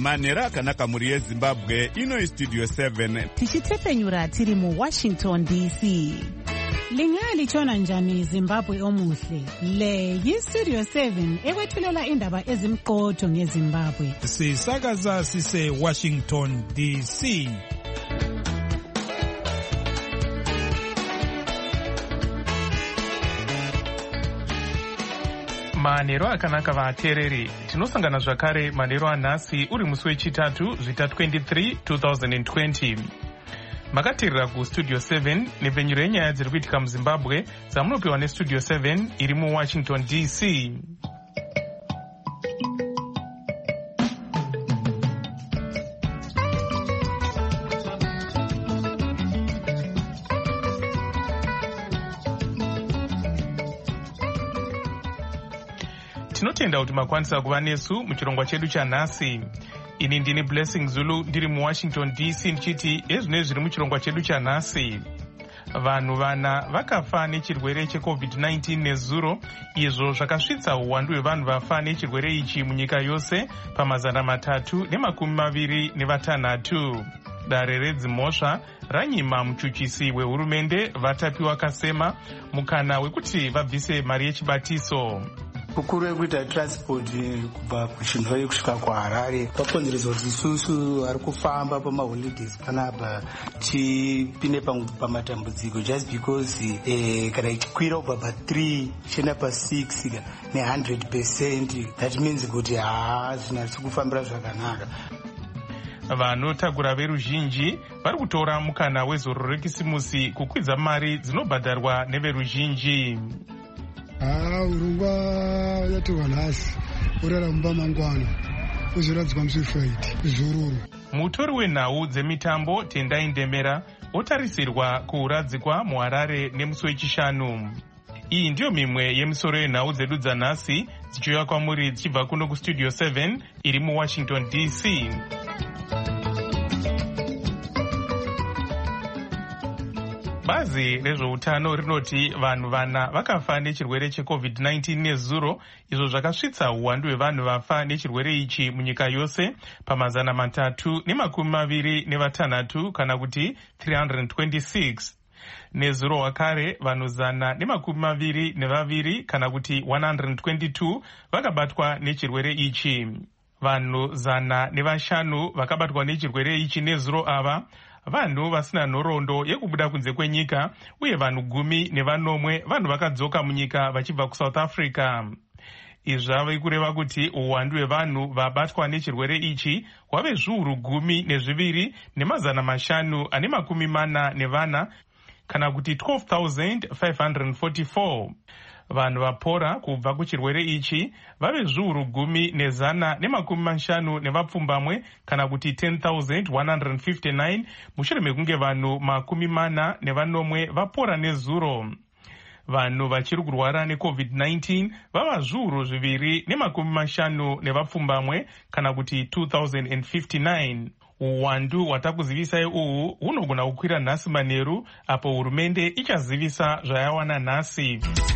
Manera akanaka muri yeZimbabwe, ino Studio 7. Tichitepenyura tiri mu Washington DC. Lingali chona njani Zimbabwe omuhle. Le yi-Studio 7 ekwethulela indaba ezimqotho ngeZimbabwe. Sisakaza sise Washington DC. Manero akanaka vateereri, tinosangana zvakare manero anhasi uri musi wechitatu zvita 23 2020. Makateerera kuStudio 7 nepfenyuro yenyaya dziri kuitika muZimbabwe dzamunopiwa neStudio 7 iri muWashington DC. Tinotenda kuti makwanisa kuva nesu muchirongwa chedu chanhasi. Ini ndini Blessing Zulu ndiri muWashington DC ndichiti ezvino zviri muchirongwa chedu chanhasi. Vanhu vana vakafa nechirwere cheCovid-19 nezuro, izvo zvakasvitsa uwandu hwevanhu vafa nechirwere ichi munyika yose pamazana 326. Dare redzimhosva ranyima muchuchisi wehurumende vatapiwa Kasema mukana wekuti vabvise mari yechibatiso. Kukuru yekuita transport kubva kuChinhoyi kusvika kuHarare kwakonzeresa kuti isusu ari kufamba pamaholidays panapa tipinde pamatambudziko just because kana ichikwira kubva pa3 chienda pa6 ne100%, that means kuti zvina zvikufambira zvakanaka. Vanotagura veruzhinji vari kutora mukana wezoro rekisimusi kukwidza mari dzinobhadharwa neveruzhinji. Urungwa yatiwa nhasi uraramba mangwana uzoradzwa musifraiti zururu. Mutori wenhau dzemitambo Tendai Ndemera otarisirwa kuuradzikwa muHarare nemusi wechishanu. Iyi ndiyo mimwe yemisoro yenhau dzedu dzanhasi dzichiuya kwamuri dzichibva kuno kuStudio 7 iri muWashington DC. Bazi rezveutano rinoti vanhu vana vakafa nechirwere cheCovid-19 nezuro, izvo zvakasvitsa uwandu hwevanhu vafa nechirwere ichi munyika yose pamazana 326 kana kuti 326. Nezuro wakare vanhu 122 kana kuti 122 vakabatwa nechirwere ichi. Vanhu 105 vakabatwa nechirwere ichi nezuro ava vanhu vasina nhoroondo yekubuda kunze kwenyika, uye vanhu 10 vanhu vakadzoka munyika vachibva kuSouth Africa. Izvi zvave kureva kuti uwandu hwevanhu vabatwa nechirwere ichi hwave zviuru 12 nemazana 544 kana kuti 12,544. Vanhu vapora kubva kuchirwere ichi vave zviuru 10,150 nevapfumbamwe kana kuti 10,159 mushure mekunge vanhu 40 vapora nezuro. Vanhu vachiri kurwara neCovid-19 vava zviuru 250 nevapfumbamwe kana kuti 2,059. Uwandu hwatakuzivisai uhu hunogona kukwira nhasi manheru apo hurumende ichazivisa zvayawana nhasi.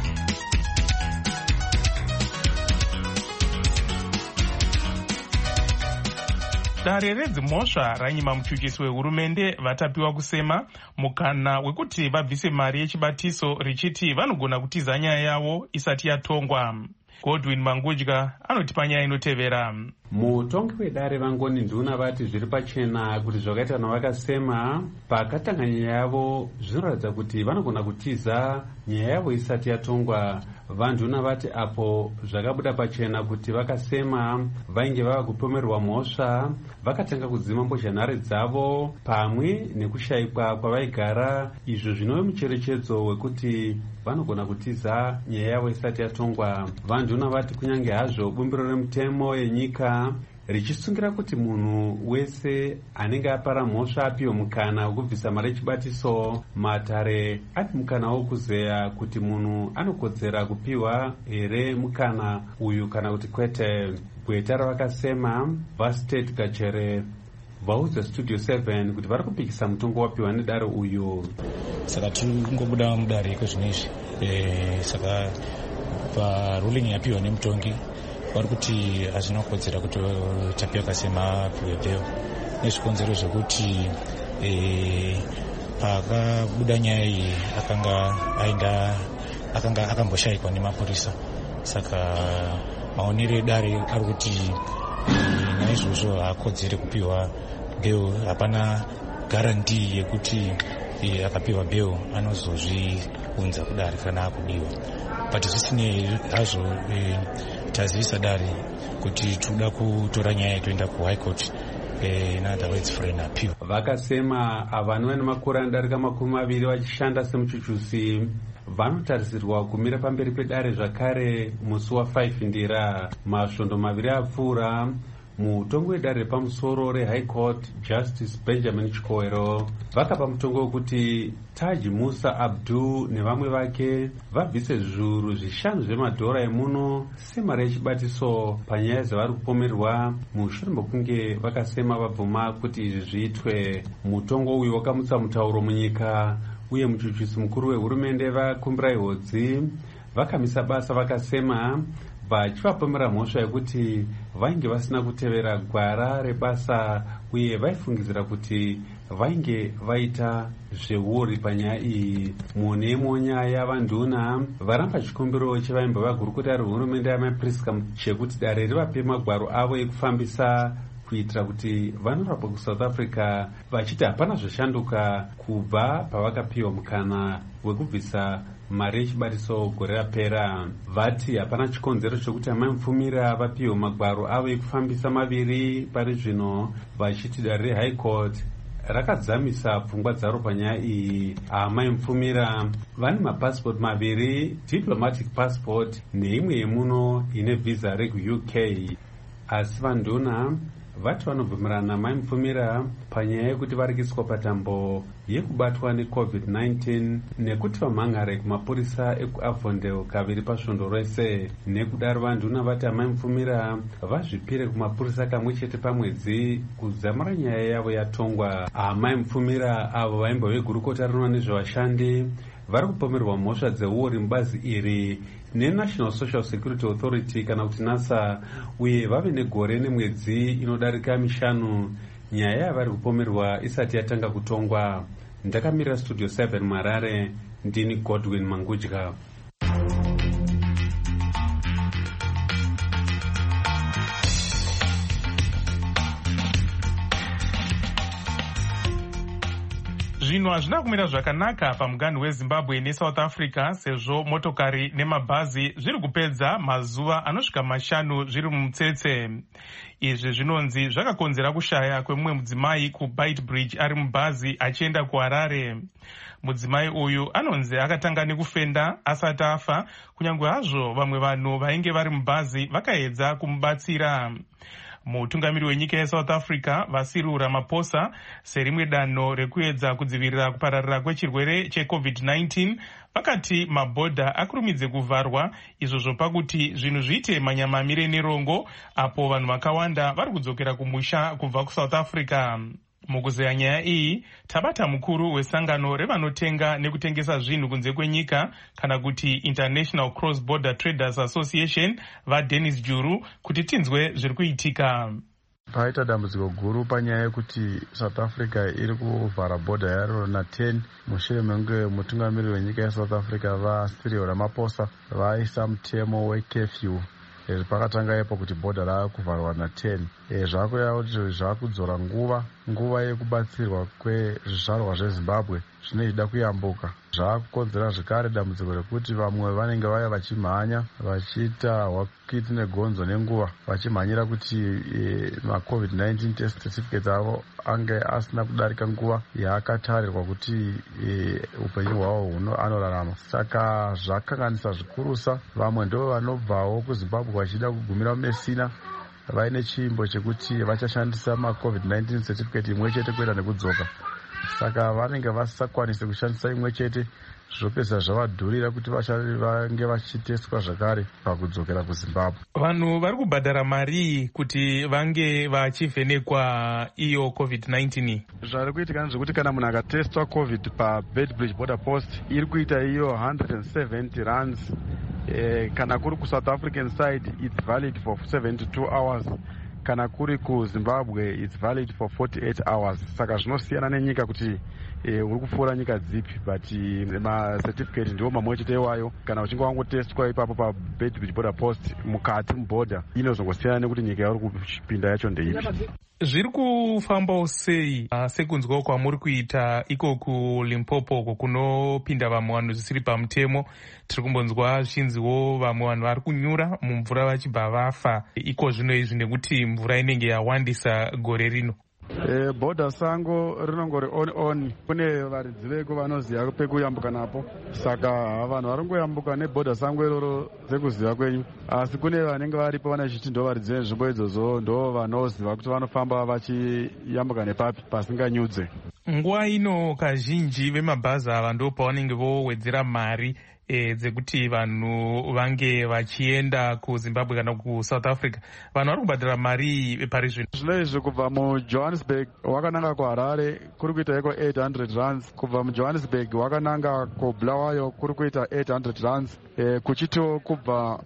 Dare redzimhosva ranyima muchuchisi wehurumende vatapiwa Kusema mukana wekuti vabvise mari yechibatiso richiti vanogona kutiza nyaya yavo isati yatongwa. Godwin Mangudya anotipa nyaya inotevera. Mutongi wedare vangoni nduna vati zviri pachena kuti zvakaita navakasema pakatanga nyaya yavo zvinoratidza kuti vanogona kutiza nyaya yavo isati yatongwa. Vanduna vati apo zvakabuda pachena kuti vakasema vainge vava kupomerwa mhosva vakatanga kudzima mbozhanhare dzavo pamwe nekushayikwa kwavaigara, izvo zvinove mucherechedzo wekuti vanogona kutiza nyaya yavo isati yatongwa. Vanduna vati kunyange hazvo bumbiro remutemo yenyika richisungira kuti munhu wese anenge apara mhosva apiwe mukana wekubvisa mari yechibatiso, matare ane mukana wokuzeya kuti munhu anokodzera kupiwa here mukana uyu kana kuti kwete. Gweta ravakasema vaState Gachere vaudza Studio 7 kuti vari kupikisa mutongo wapiwa nedare uyu. Saka tingobuda mudare kwezvinezvi, saka paruling yapiwa nemutongi vari kuti hazvina kukodzera kuti Tapioca Sema apiwe bheo nezvikonzero zvekuti pakabuda nyaya iyi akanga akamboshayikwa nemapurisa. Saka maonero edare ari kuti naizvozvo haakodzere kupiwa bheo. Hapana garanti yekuti akapiwa bheo anozozviunza kudare kana akudiwa. But zvisinei hazvo tazivisa dare kuti toda kutora nyaya toenda kuHigh Court. Vakasema vanhu vane makore anodarika 20 vachishanda semuchuchusi vanotarisirwa kumira pamberi pedare zvakare musi wa5 Ndira. Masvondo 2 apfuura mutongo wedare repamusoro reHigh Court Justice Benjamin Chikwero vakapa mutongo wekuti Taji Musa Abdu nevamwe vake vabvise zviuru 5 zvemadhora emuno semari yechibatiso panyaya dzavari kupomerwa mushure mekunge vakasema vabvuma kuti izvi zviitwe. Mutongo uyu wakamutsa mutauro munyika uye muchuchisi mukuru wehurumende vakumbirai hodzi vakamisa basa vakasema vachivapomera mhosva yekuti vainge vasina kutevera gwara rebasa uye vaifungidzira kuti vainge vaita zveuri panyaya iyi. Munemo nyaya vanduna varamba chikumbiro chevaimba vagurukota rehurumende yamapriska chekuti dare rivape magwaro avo ekufambisa kuitira kuti vanorapwa kuSouth Africa vachiti hapana zvashanduka kubva pavakapiwa mukana wekubvisa mari yechibatiso gore rapera. Vati hapana chikonzero chokuti Amai Mufumira vapiwe magwaro avo ekufambisa 2 pari zvino, vachiti dare reHigh Court rakadzamisa pfungwa dzaro panyaya iyi. Amai Mufumira vane mapasipoti 2, diplomatic passport neimwe yemuno ine visa rekuUK. Asi vanduna vati vanobvumirana naMai Mufumira panyaya yekuti varikiswa patambo yekubatwa neCovid-19 nekuti vamhangare kumapurisa ekuAvondale 2 pasvondo rese. Nekudaro vanduna vati Amai Mufumira vazvipire kumapurisa kamwe chete pamwedzi kudzamara nyaya yavo yatongwa. Amai Mufumira avo vaimba vegurukota rinoona nezvevashandi vari kupomerwa mhosva dzeuori mubazi iri neNational Social Security Authority kana kuti NASA, uye vave negore nemwedzi inodarika 5 nyaya yavari kupomerwa isati yatanga kutongwa. Ndakamirira Studio 7 Marare, ndini Godwin Mangudya. Zvinhu hazvina kumira zvakanaka pamuganhu weZimbabwe neSouth Africa sezvo motokari nemabhazi zviri kupedza mazuva anosvika 5 zviri mumutsetse. Izvi zvinonzi zvakakonzera kushaya kwemumwe mudzimai kuBeitbridge ari mubhazi achienda kuHarare. Mudzimai uyu anonzi akatanga nekufenda asati afa, kunyange hazvo vamwe vanhu vainge vari mubhazi vakaedza kumubatsira. Mutungamiri wenyika yeSouth Africa Cyril Ramaphosa serimwe danho rekuedza kudzivirira kupararira kwechirwere cheCovid-19 vakati mabhodha akurumidze kuvharwa, izvo zvopakuti zvinhu zviite manyamamire nerongo apo vanhu vakawanda vari kudzokera kumusha kubva kuSouth Africa. Mukuzeya nyaya iyi tabata mukuru wesangano revanotenga nekutengesa zvinhu kunze kwenyika kana kuti International Cross Border Traders Association vaDennis Juru kuti tinzwe zviri kuitika. Paita dambudziko guru panyaya yekuti South Africa iri kuvhara bhodha yaro na10 mushure mekunge mutungamiri wenyika yeSouth Africa Cyril Ramaphosa vaisa mutemo wecurfew. Pakatanga ipo kuti bhodha rava kuvharwa na10. Zvakureva kuti zvakudzora nguva yekubatsirwa kwezvizvarwa zveZimbabwe zvinoda kuyambuka. Zvakukonzera zvakare dambudziko rekuti vamwe vanenge vaya vachimhanya vachiita hwakiti negonzo nenguva vachimhanyira kuti maCovid-19 test certificates avo ange asina kudarika nguva yaakatarirwa kuti upenyu hwavo anorarama. Saka zvakanganisa zvikurusa. Vamwe ndo vanobvawo kuZimbabwe vachida kugumira mumesina vaine chiimbo chekuti vachashandisa maCovid-19 certificate imwe chete kuenda nekudzoka. Saka vanenge vasisakwanise kushandisa imwe chete, zvopedza zvavadhurira kuti vange vachiteswa zvakare pakudzokera kuZimbabwe. Vanhu vari kubhadhara mari kuti vange vachivhenekwa iyo COVID-19. Zvari kuitika zvekuti kana munhu akatestwa COVID paBeitbridge border post iri kuita iyo 170 rands kana kuri kuSouth African side it's valid for 72 hours, kana kuri kuZimbabwe it's valid for 48 hours. Saka zvinosiyana nenyika kuti uri kupfuura nyika dzipi, but macertificate ndiwo mamwe chete iwayo. Kana uchinge wangotestwa ipapo paBeit Border Post mukati muborder, inozongosiyana nekuti nyika yauri kupinda yacho ndeipi. Zviri kufambawo sei sekunzwa kwamuri kuita iko kuLimpopo kunopinda vamwe vanhu zvisiri pamutemo? Tiri kumbonzwa zvichinziwo vamwe vanhu vari kunyura mumvura vachibva vafa iko zvino izvi nekuti mvura inenge yawandisa gore rino. Bhodha sango rinongori on. Kune varidzi veko vanoziva pekuyambuka napo, saka vanhu vari kungoyambuka nebhodha sango iroro sekuziva kwenyu, asi kune vanenge varipo vanachiti ndo varidzi venzvimbo idzodzo ndo vanoziva kuti vanofamba vachiyambuka nepapi pasinganyudze. Nguva ino kazhinji vemabhazi ava ndo pavanenge vowedzera mari dzekuti vanhu vange vachienda kuZimbabwe kana kuSouth Africa. Vanhu vari kubhadhara mari pari zvino. Zvino izvi kubva muJohannesburg wakananga kuHarare kuri kuita iko 800 rands, kubva muJohannesburg wakananga kuBulawayo kuri kuita 800 rands, kuchito kubva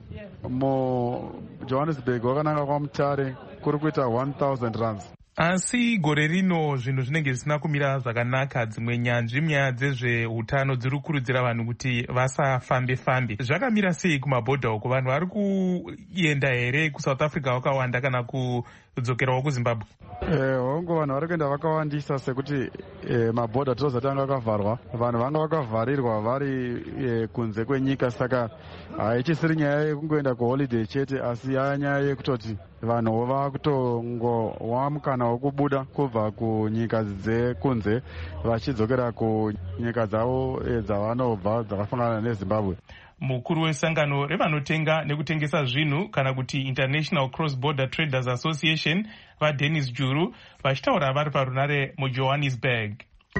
muJohannesburg wakananga kwaMutare kuri kuita 1000 rands. Asi gore rino zvinhu zvinenge zvisina kumira zvakanaka. Dzimwe nyanzvi munyaya dzezveutano dziri kukurudzira vanhu kuti vasafambe-fambe. Zvakamira sei kumabhodha uko? Vanhu vari kuenda here kuSouth Africa vakawanda kana kudzokerawo kuZimbabwe? Hongu vanhu vari kuenda vakawandisa sekuti mabhodha tozati anga akavharwa, vanhu vanga vakavharirwa vari kunze kwenyika. Saka haichisiri nyaya yekungoenda kuholiday chete, asi yaya nyaya yekutoti vanhu vakutongowa mukana wokubuda kubva kunyika dzekunze vachidzokera kunyika dzavo dzavanobva dzakafanana neZimbabwe. Mukuru wesangano revanotenga nekutengesa zvinhu kana kuti International Cross Border Traders Association vaDennis Juru vachitaura vari parunare muJohannesburg.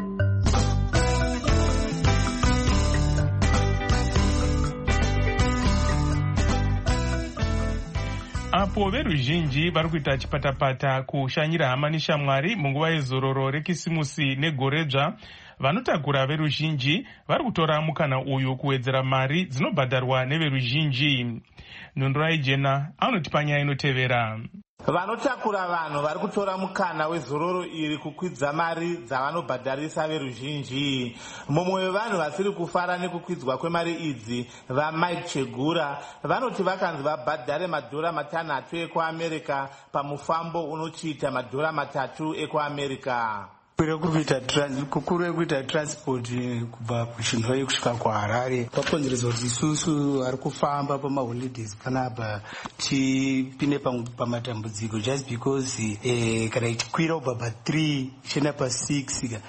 Apo veruzhinji vari kuita chipatapata kushanyira hama neshamwari munguva yezororo rekisimusi negoredzva, vanotakura veruzhinji vari kutora mukana uyu kuwedzera mari dzinobhadharwa neveruzhinji. Nhundura ijena anotipa nyaya inotevera. Vanotakura vanhu vari kutora mukana wezororo iri kukwidza mari dzavanobhadharisa veruzhinji. Mumwe wevanhu vasiri kufara nekukwidzwa kwemari idzi, vaMike Chegura, vanoti vakanzi vabhadhare $6 ekuAmerica pamufambo unochiita $3 ekuAmerica. kukuru yekuita transport kubva kuChinhoyi kusvika kuHarare kwakonzeresa kuti isusu ari kufamba pamaholidays panapa tipinde pamatambudziko just because kana ichikwira kubva pa3 ichienda pa6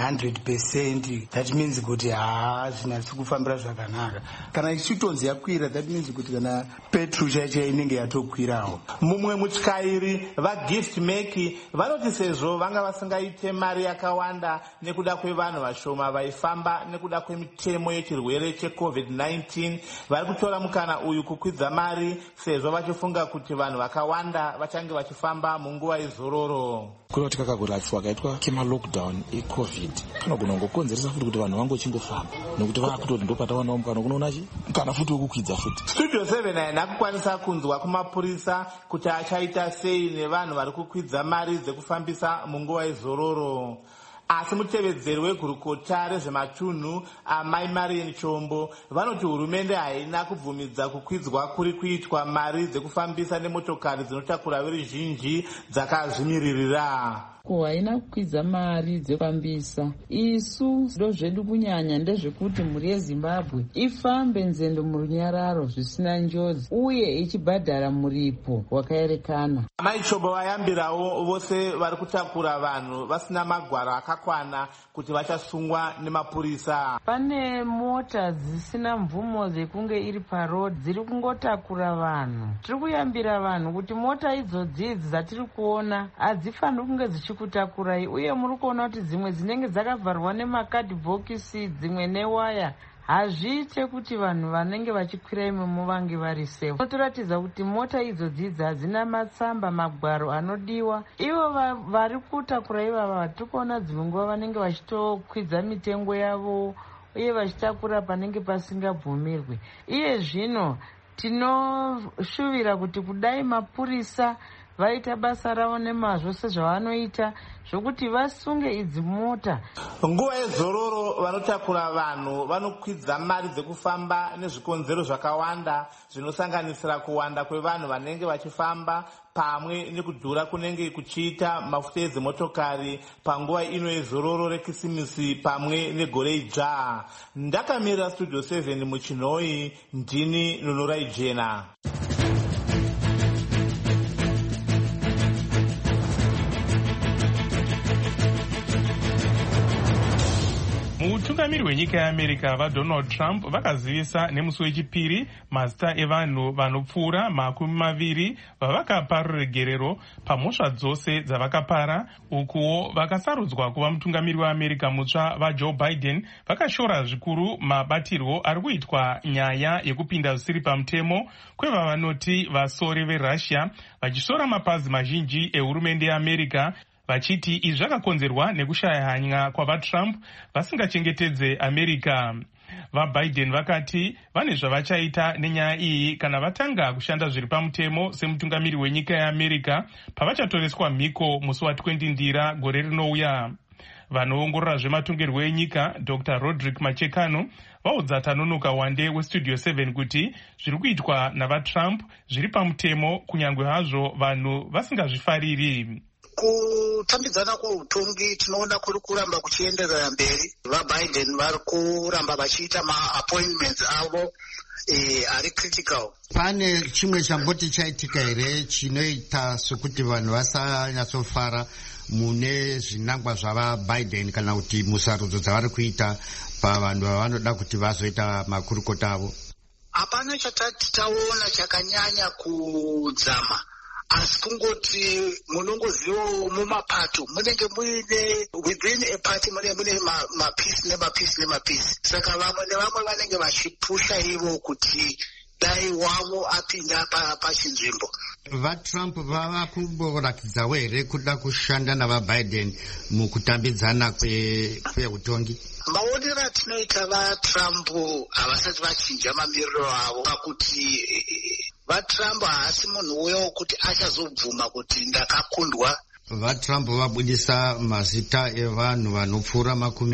ne100%, that means kuti zvinasi kufambira zvakanaka. Kana ichitonzi yakwira, that means kuti kana petrol chaicho inenge yatokwirawo. Mumwe mutyairi vaGift Meki vanoti sezvo vanga vasingaite mari yakawanda nekuda kwevanhu vashoma vaifamba nekuda kwemitemo yechirwere cheCovid-19, vari kutora mukana uyu kukwidza mari sezvo vachifunga kuti vanhu vakawanda vachange vachifamba munguva yezororo. Kureva kuti kakaguratswa kaitwa kemalockdown eCovid kanogona kungokonzeresa futi kuti vanhu vangochingofamba nekuti vakutoti ndopatawanawo mukana kunonachi kana futi wekukwidza futi. Studio 7 haina kukwanisa kunzwa kumapurisa kuti achaita sei nevanhu vari kukwidza mari dzekufambisa munguva yezororo. Asi mutevedzeri wegurukota rezvematunhu amai Marian Chombo vanoti hurumende haina kubvumidza kukwidzwa kuri kuitwa mari dzekufambisa nemotokari dzinotakura veruzhinji dzakazvimiririra. Haina kukwidza mari dzekufambisa. Isu ndo zvedu kunyanya ndezvekuti mhuri yeZimbabwe ifambe nzendo murunyararo zvisina njodzi uye ichibhadhara muripo wakaerekana. Amai Chombo vayambirawo vose vari kutakura vanhu vasina magwaro akakwana kuti vachasungwa nemapurisa. Pane mota dzisina mvumo dzekunge iri parodi dziri kungotakura vanhu. Tiri kuyambira vanhu kuti mota idzodzi dzatiri kuona hadzifaniri kunge dzichikutakurai, uye muri kuona kuti dzimwe dzinenge dzakavharwa nemakadhibhokisi dzimwe newaya. Hazviite kuti vanhu vanenge vachikwira imomo vange vari safe. Unotoratidza kuti mota idzodzi hadzina matsamba magwaro anodiwa. Ivo vari kutakura ivava vatiri kuona dzimwe nguva vanenge vachitokwidza mitengo yavo uye vachitakura panenge pasingabvumirwi. Iye zvino tinoshuvira kuti kudai mapurisa vaita basa ravo nemazvo sezvavanoita zvokuti vasunge idzi mota. Nguva yezororo vanotakura vanhu vanokwidza mari dzekufamba nezvikonzero zvakawanda zvinosanganisira kuwanda kwevanhu vanenge vachifamba pamwe nekudhura kunenge kuchiita mafuta edzimotokari panguva ino yezororo rekisimisi pamwe negore idzva. Ndakamirira Studio 7 muchinhoi, ndini Nunurai Jena. Mutungamiri wenyika yeAmerica vaDonald Trump vakazivisa nemusi wechipiri mazita evanhu vanopfuura 20 vavakapa ruregerero pamhosva dzose dzavakapara. Ukuwo vakasarudzwa kuva mutungamiri weAmerica mutsva vaJoe Biden vakashora zvikuru mabatirwo ari kuitwa nyaya yekupinda zvisiri pamutemo kwevavanoti vasori veRussia, vachisora mapazi mazhinji ehurumende yeAmerica vachiti izvi zvakakonzerwa nekushaya hanya kwavaTrump vasingachengetedze America. VaBiden vakati vane zvavachaita nenyaya iyi kana vatanga kushanda zviri pamutemo semutungamiri wenyika yeAmerica pavachatoreswa mhiko musi wa20 Ndira gore rinouya. Vanoongorora zvematongerwo enyika Dr. Roderick Machekano vaudza Tanonoka Wande weStudio 7 kuti zviri kuitwa navaTrump zviri pamutemo kunyange hazvo vanhu vasingazvifariri. Kutambidzana kweutongi tinoona kuri kuramba kuchienderera mberi. VaBiden vari kuramba vachiita maappointments avo ari critical. Pane chimwe chamboti chaitika here chinoita sokuti vanhu vasanyatsofara mune zvinangwa zvavaBiden kana kuti musarudzo dzavari kuita pavanhu vavanoda kuti vazoita makurukota avo? Hapana chatati taona chakanyanya kudzama, asi kungoti munongozivawo mumapato munenge muine within a party mune mapisi nemapisi nemapisi. Saka vamwe nevamwe vanenge vachipusha ivo kuti dai wavo apinda pachinzvimbo. VaTrump vava kumborakidzawo here kuda kushanda navaBiden mukutambidzana kweutongi? Maonero atinoita vaTrump havasati vachinja mamiriro avo pakuti vaTrump haasi munhu uyo wokuti achazobvuma kuti ndakakundwa. VaTrump vabudisa mazita evanhu vanopfuura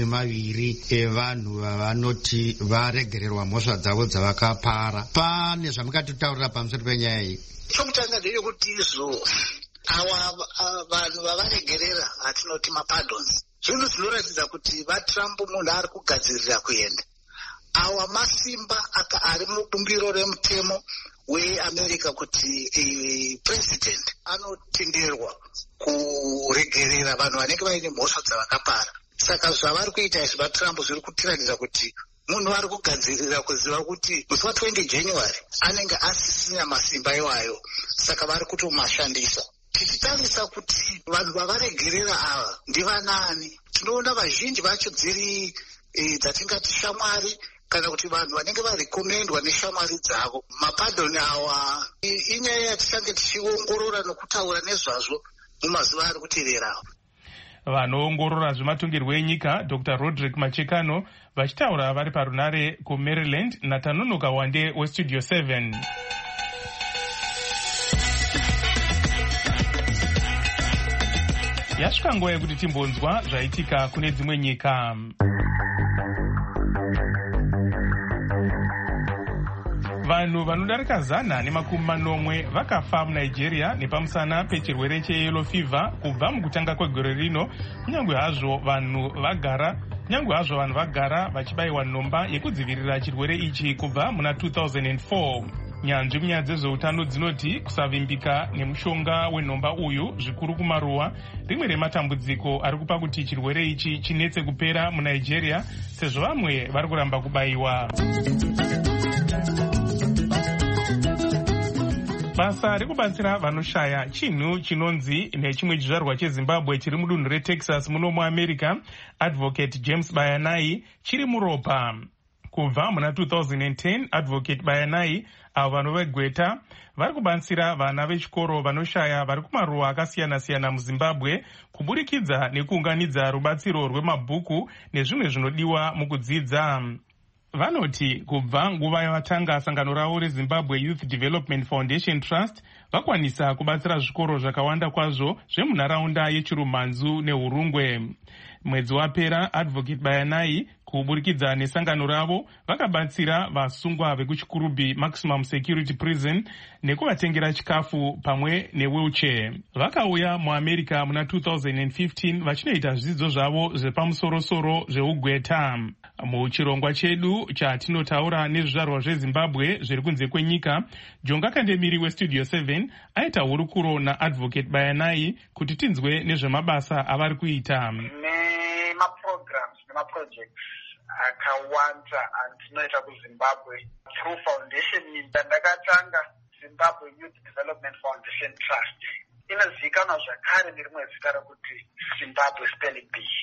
20 evanhu vavanoti varegererwa mhosva dzavo dzavakapara. Pane zvamukatotaurira pamusoro penyaya iyi? Chokutanga ndeyekuti izvo ava vanhu vavaregerera hatinoti mapardons, zvinhu zvinoratidza kuti vaTrump munhu ari kugadzirira kuenda. Awa masimba ari mubumbiro remutemo weAmerica kuti president anotenderwa kuregerera vanhu vanenge vaine mhosva dzavakapara. Saka zvavari kuita izvi vaTrump zviri kutiratidza kuti munhu ari kugadzirira kuziva kuti musi wa20 January anenge asisina masimba iwayo, saka vari kutomashandisa. Tichitarisa kuti vanhu vavaregerera ava ndivanani, tinoona vazhinji vacho dziri dzatingati shamwari kana kuti vanhu vanenge varekomendwa neshamwari dzavo. Mapadhoni awa inyaya yatichange tichiongorora nokutaura nezvazvo mumazuva ari kuteverawo. Vanoongorora zvematongerwo enyika Dr. Roderick Machekano vachitaura vari parunare kuMaryland naTanonoka Wande weStudio 7. Yasvika nguva yekuti timbonzwa zvaitika kune dzimwe nyika. Vanhu vanodarika 190 vakafa muNigeria nepamusana pechirwere cheyellow fever kubva mukutanga kwegore rino, kunyange hazvo vanhu vagara vachibayiwa nhomba yekudzivirira chirwere ichi kubva muna 2004. Nyanzvi munyaya dzezveutano dzinoti kusavimbika nemushonga wenhomba uyu zvikuru kumaruwa rimwe rematambudziko ari kupa kuti chirwere ichi chinetse kupera muNigeria, sezvo vamwe vari kuramba kubayiwa. Basa rekubatsira vanoshaya chinhu chinonzi nechimwe chizvarwa cheZimbabwe chiri mudunhu reTexas muno muAmerica, Advocate James Bayanai, chiri muropa. Kubva muna 2010 Advocate Bayanai avo vanhu vegweta vari kubatsira vana vechikoro vanoshaya vari kumaruwa akasiyana-siyana muZimbabwe kuburikidza nekuunganidza rubatsiro rwemabhuku nezvimwe zvinodiwa mukudzidza. Vanoti kubva nguva yavatanga sangano ravo reZimbabwe Youth Development Foundation Trust vakwanisa kubatsira zvikoro zvakawanda kwazvo zvemunharaunda yeChirumanzu neHurungwe. Mwedzi wapera Advocate Bayanai kuburikidza nesangano ravo vakabatsira vasungwa vekuchikurubhi Maximum Security Prison nekuvatengera chikafu pamwe newheelchair. Vakauya muAmerica muna 2015 vachinoita zvidzidzo zvavo zvepamusoro-soro zveugweta. Muchirongwa chedu chatinotaura nezvizvarwa zveZimbabwe zviri kunze kwenyika, Jonga Kandemiri weStudio 7 aita hurukuro naAdvocate Bayanai kuti tinzwe nezvemabasa avari kuita. Programs nemaprojects akawanda andinoita kuZimbabwe through foundation ndakatanga Zimbabwe Youth Development Foundation Trust. Inozivikanwa zvakare nerimwe zita rokuti Zimbabwe Spelling Bee.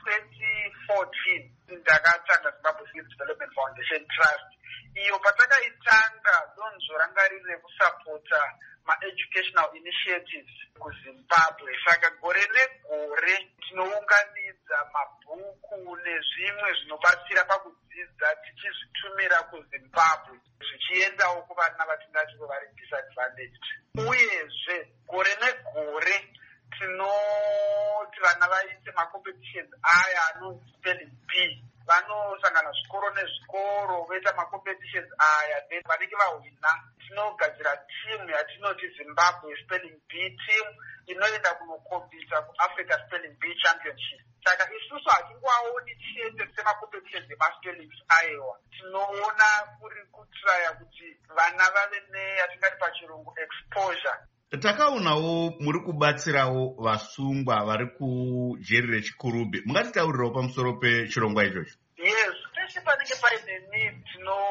2014 ndakatanga Zimbabwe Youth Development Foundation Trust. Iyo patakaitanga donzvo ranga riri rekusapota ma-educational initiatives kuZimbabwe. Saka gore negore tinounganidza mabhuku nezvimwe zvinobatsira pakudzidza tichizvitumira kuZimbabwe zvichiendawo kuvana vatingati vari disadvantaged. Uyezve gore negore tinoti vana vaite macompetitions aya anonzi spelling bee. Vanosangana zvikoro nezvikoro voita macompetitions aya, then vanenge vahwina tinogadzira timu yatinoti Zimbabwe Spelling Bee team inoenda kunokombisa kuAfrica Spelling Bee Championship. Saka isusu hatingoaoni chete semacompetitions emaspellings aiwa, tinoona kuri kutraya kuti vana vave neyatingati pachirungu exposure. Takaonawo muri kubatsirawo vasungwa vari kujeri rechikurubhi. Mungatitaurirawo pamusoro pechirongwa ichocho? Yes, peshe panenge paine need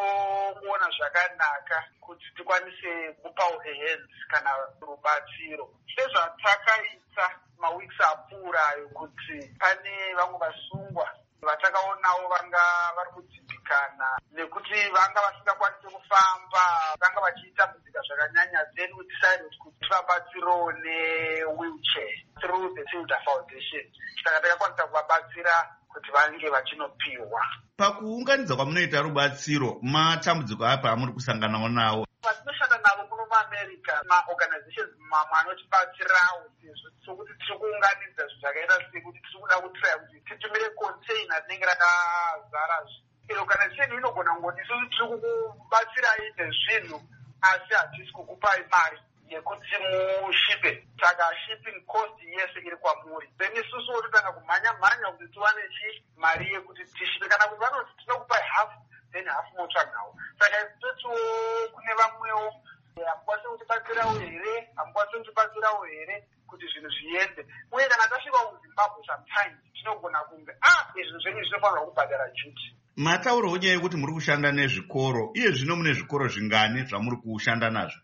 tinoona zvakanaka kuti tikwanise kupawo hands kana rubatsiro. Sezvatakaita maweeks apfuurayo kuti pane vamwe vasungwa vatakaonawo vanga vari kudzimbikana nekuti vanga vasingakwanisi kufamba, vanga vachitambudzika zvakanyanya, then we decided kuti vabatsirowo newheelchair through the Tilda Foundation. Saka takakwanisa kuvabatsira kuti vange vachinopiwa. Pakuunganidza kwamunoita rubatsiro, matambudziko apa amuri kusanganawo nawo? Patinoshanda navo kuno muAmerica, maorganizations mamwe anotibatsirawo sezvo sokuti tiri kuunganidza zvinhu zvakaita sekuti tiri kuda kutraya kuti titumire container rinenge rakazara. Organization inogona kungoti isusu tiri kukubatsirai nezvinhu asi hatisi kukupai mari yekuti mushipe. Saka shipping cost yese iri kwamuri. Then isusu wototanga kumhanya-mhanya kuti tiwane mari yekuti tishipe. Kana kuti vanoti tinokupai half, then half motsvagawo. Saka isusu kune vamwewo hamukwanisi kutibatsirawo here, hamukwanisi kutibatsirawo here kuti zvinhu zviende. Uye kana tasvika kuZimbabwe sometimes tinogona kunge izvi zvenyu zvinofanirwa kubhadhara duty. Mataurawo nyaya yekuti muri kushanda nezvikoro. Iye zvino mune zvikoro zvingani zvamuri kushanda nazvo?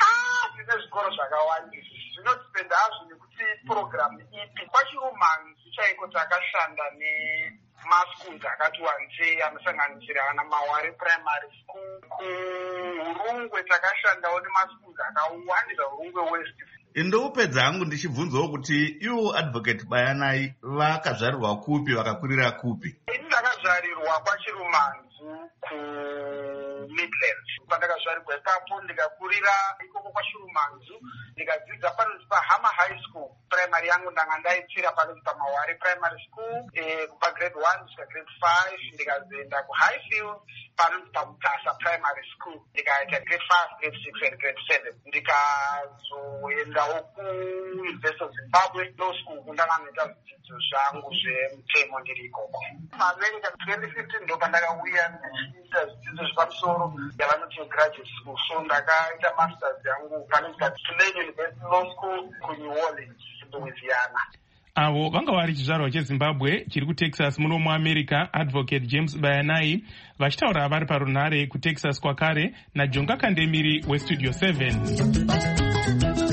Tine zvikoro zvakawanda. Zvinodipenda hazvo nekuti programu ipi. KwaChirumanzu chaiko takashanda nemaschools akati wandei anosanganisira ana Maware Primary School. KuHurungwe takashandawo nemaschools akawandisa, Hurungwe West. Ndoupedza hangu ndichibvunzawo kuti iwo Advocate Bayanai vakazvarirwa kupi, vakakurira kupi? Ini ndakazvarirwa kwaChirumanzu kuMidlands. Pandakazvarirwa ipapo ndikakurira ikoko kwaChirumanzu, ndikadzidza panonzi paHama High School. Primary yangu ndanga ndaitsira panonzi paMaware Primary School kubva grade 1 kusvika grade 5. Ndikazoenda kuHighfield panonzi paMutasa Primary School, ndikaita grade 5, grade 6 and grade 7. Ndikazoendawo kuUniversity of Zimbabwe Law School kundanga noita zvidzidzo zvangu zvemutemo ndiri ikoko. America 2015 ndo pandakauya ndichiita zvidzidzo zvepamusoro yavanoti graduate school. So ndakaita masters yangu panonzi Tulane University Law School kuNew Orleans, Louisiana. Avo vanga vari chizvarwa cheZimbabwe chiri kuTexas muno muAmerica, Advocate James Bayanai vachitaura vari parunhare kuTexas kwakare naJonga Kandemiri weStudio 7.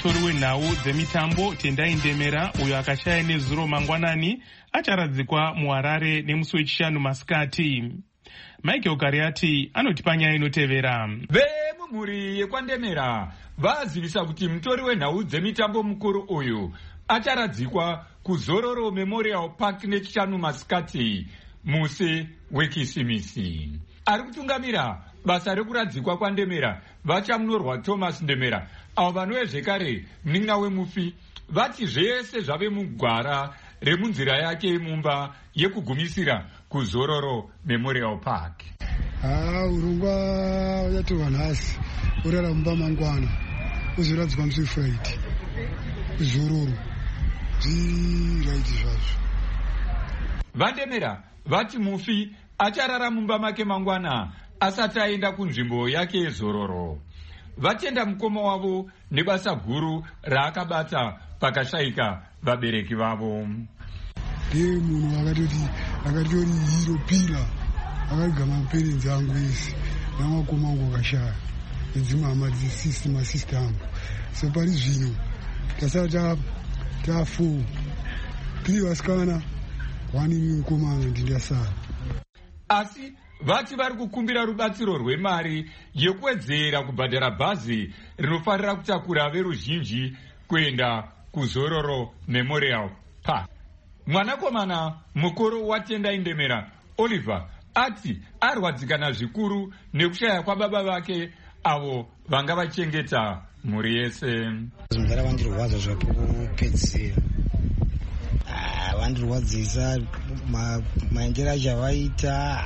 mutori wenhau dzemitambo Tendai Ndemera, uyo akashaya nezuro mangwanani, acharadzikwa muHarare nemusi wechishanu masikati. Michael Kariati anotipa nyaya inotevera. Vemumhuri yekwaNdemera vazivisa kuti mutori wenhau dzemitambo mukuru uyu acharadzikwa kuZororo Memorial Park nechishanu masikati musi weKisimisi. Ari kutungamira basa rekuradzikwa kwaNdemera vachamunyorwa Thomas Ndemera, avo vanove zvekare munin'ina wemufi, vati zvese zvave mugwara remunzira yake yemumba yekugumisira kuZororo Memorial Park. Urongwa uchatorwa nhasi urara mumba mangwana uzoradzikwa musi Friday kuZororo zviraiti zvazvo. VaNdemera vati mufi acharara mumba make mangwana asati aenda kunzvimbo yake yeZororo. Vatenda mukoma wavo nebasa guru raakabata pakashayika vabereki vavo. Ndiye munhu akatori hiro pila akagama maperenzi angu ese namakoma angu akashaya nedzimwe hama masista angu. So pari zvino tasara ta4 3 vasikana 1 mukoma angu ndindasara. Asi vati vari kukumbira rubatsiro rwemari yekuwedzera kubhadhara bhazi rinofanira kutakura veruzhinji kuenda kuZororo Memorial Park. Mwanakomana mukuru waTendai Ndemera, Oliver, ati arwadzikana zvikuru nekushaya kwababa vake avo vanga vachengeta mhuri yese. Zvimudara vandirwadza zvapokupedzisira, vandirwadzisa maendero acho avaita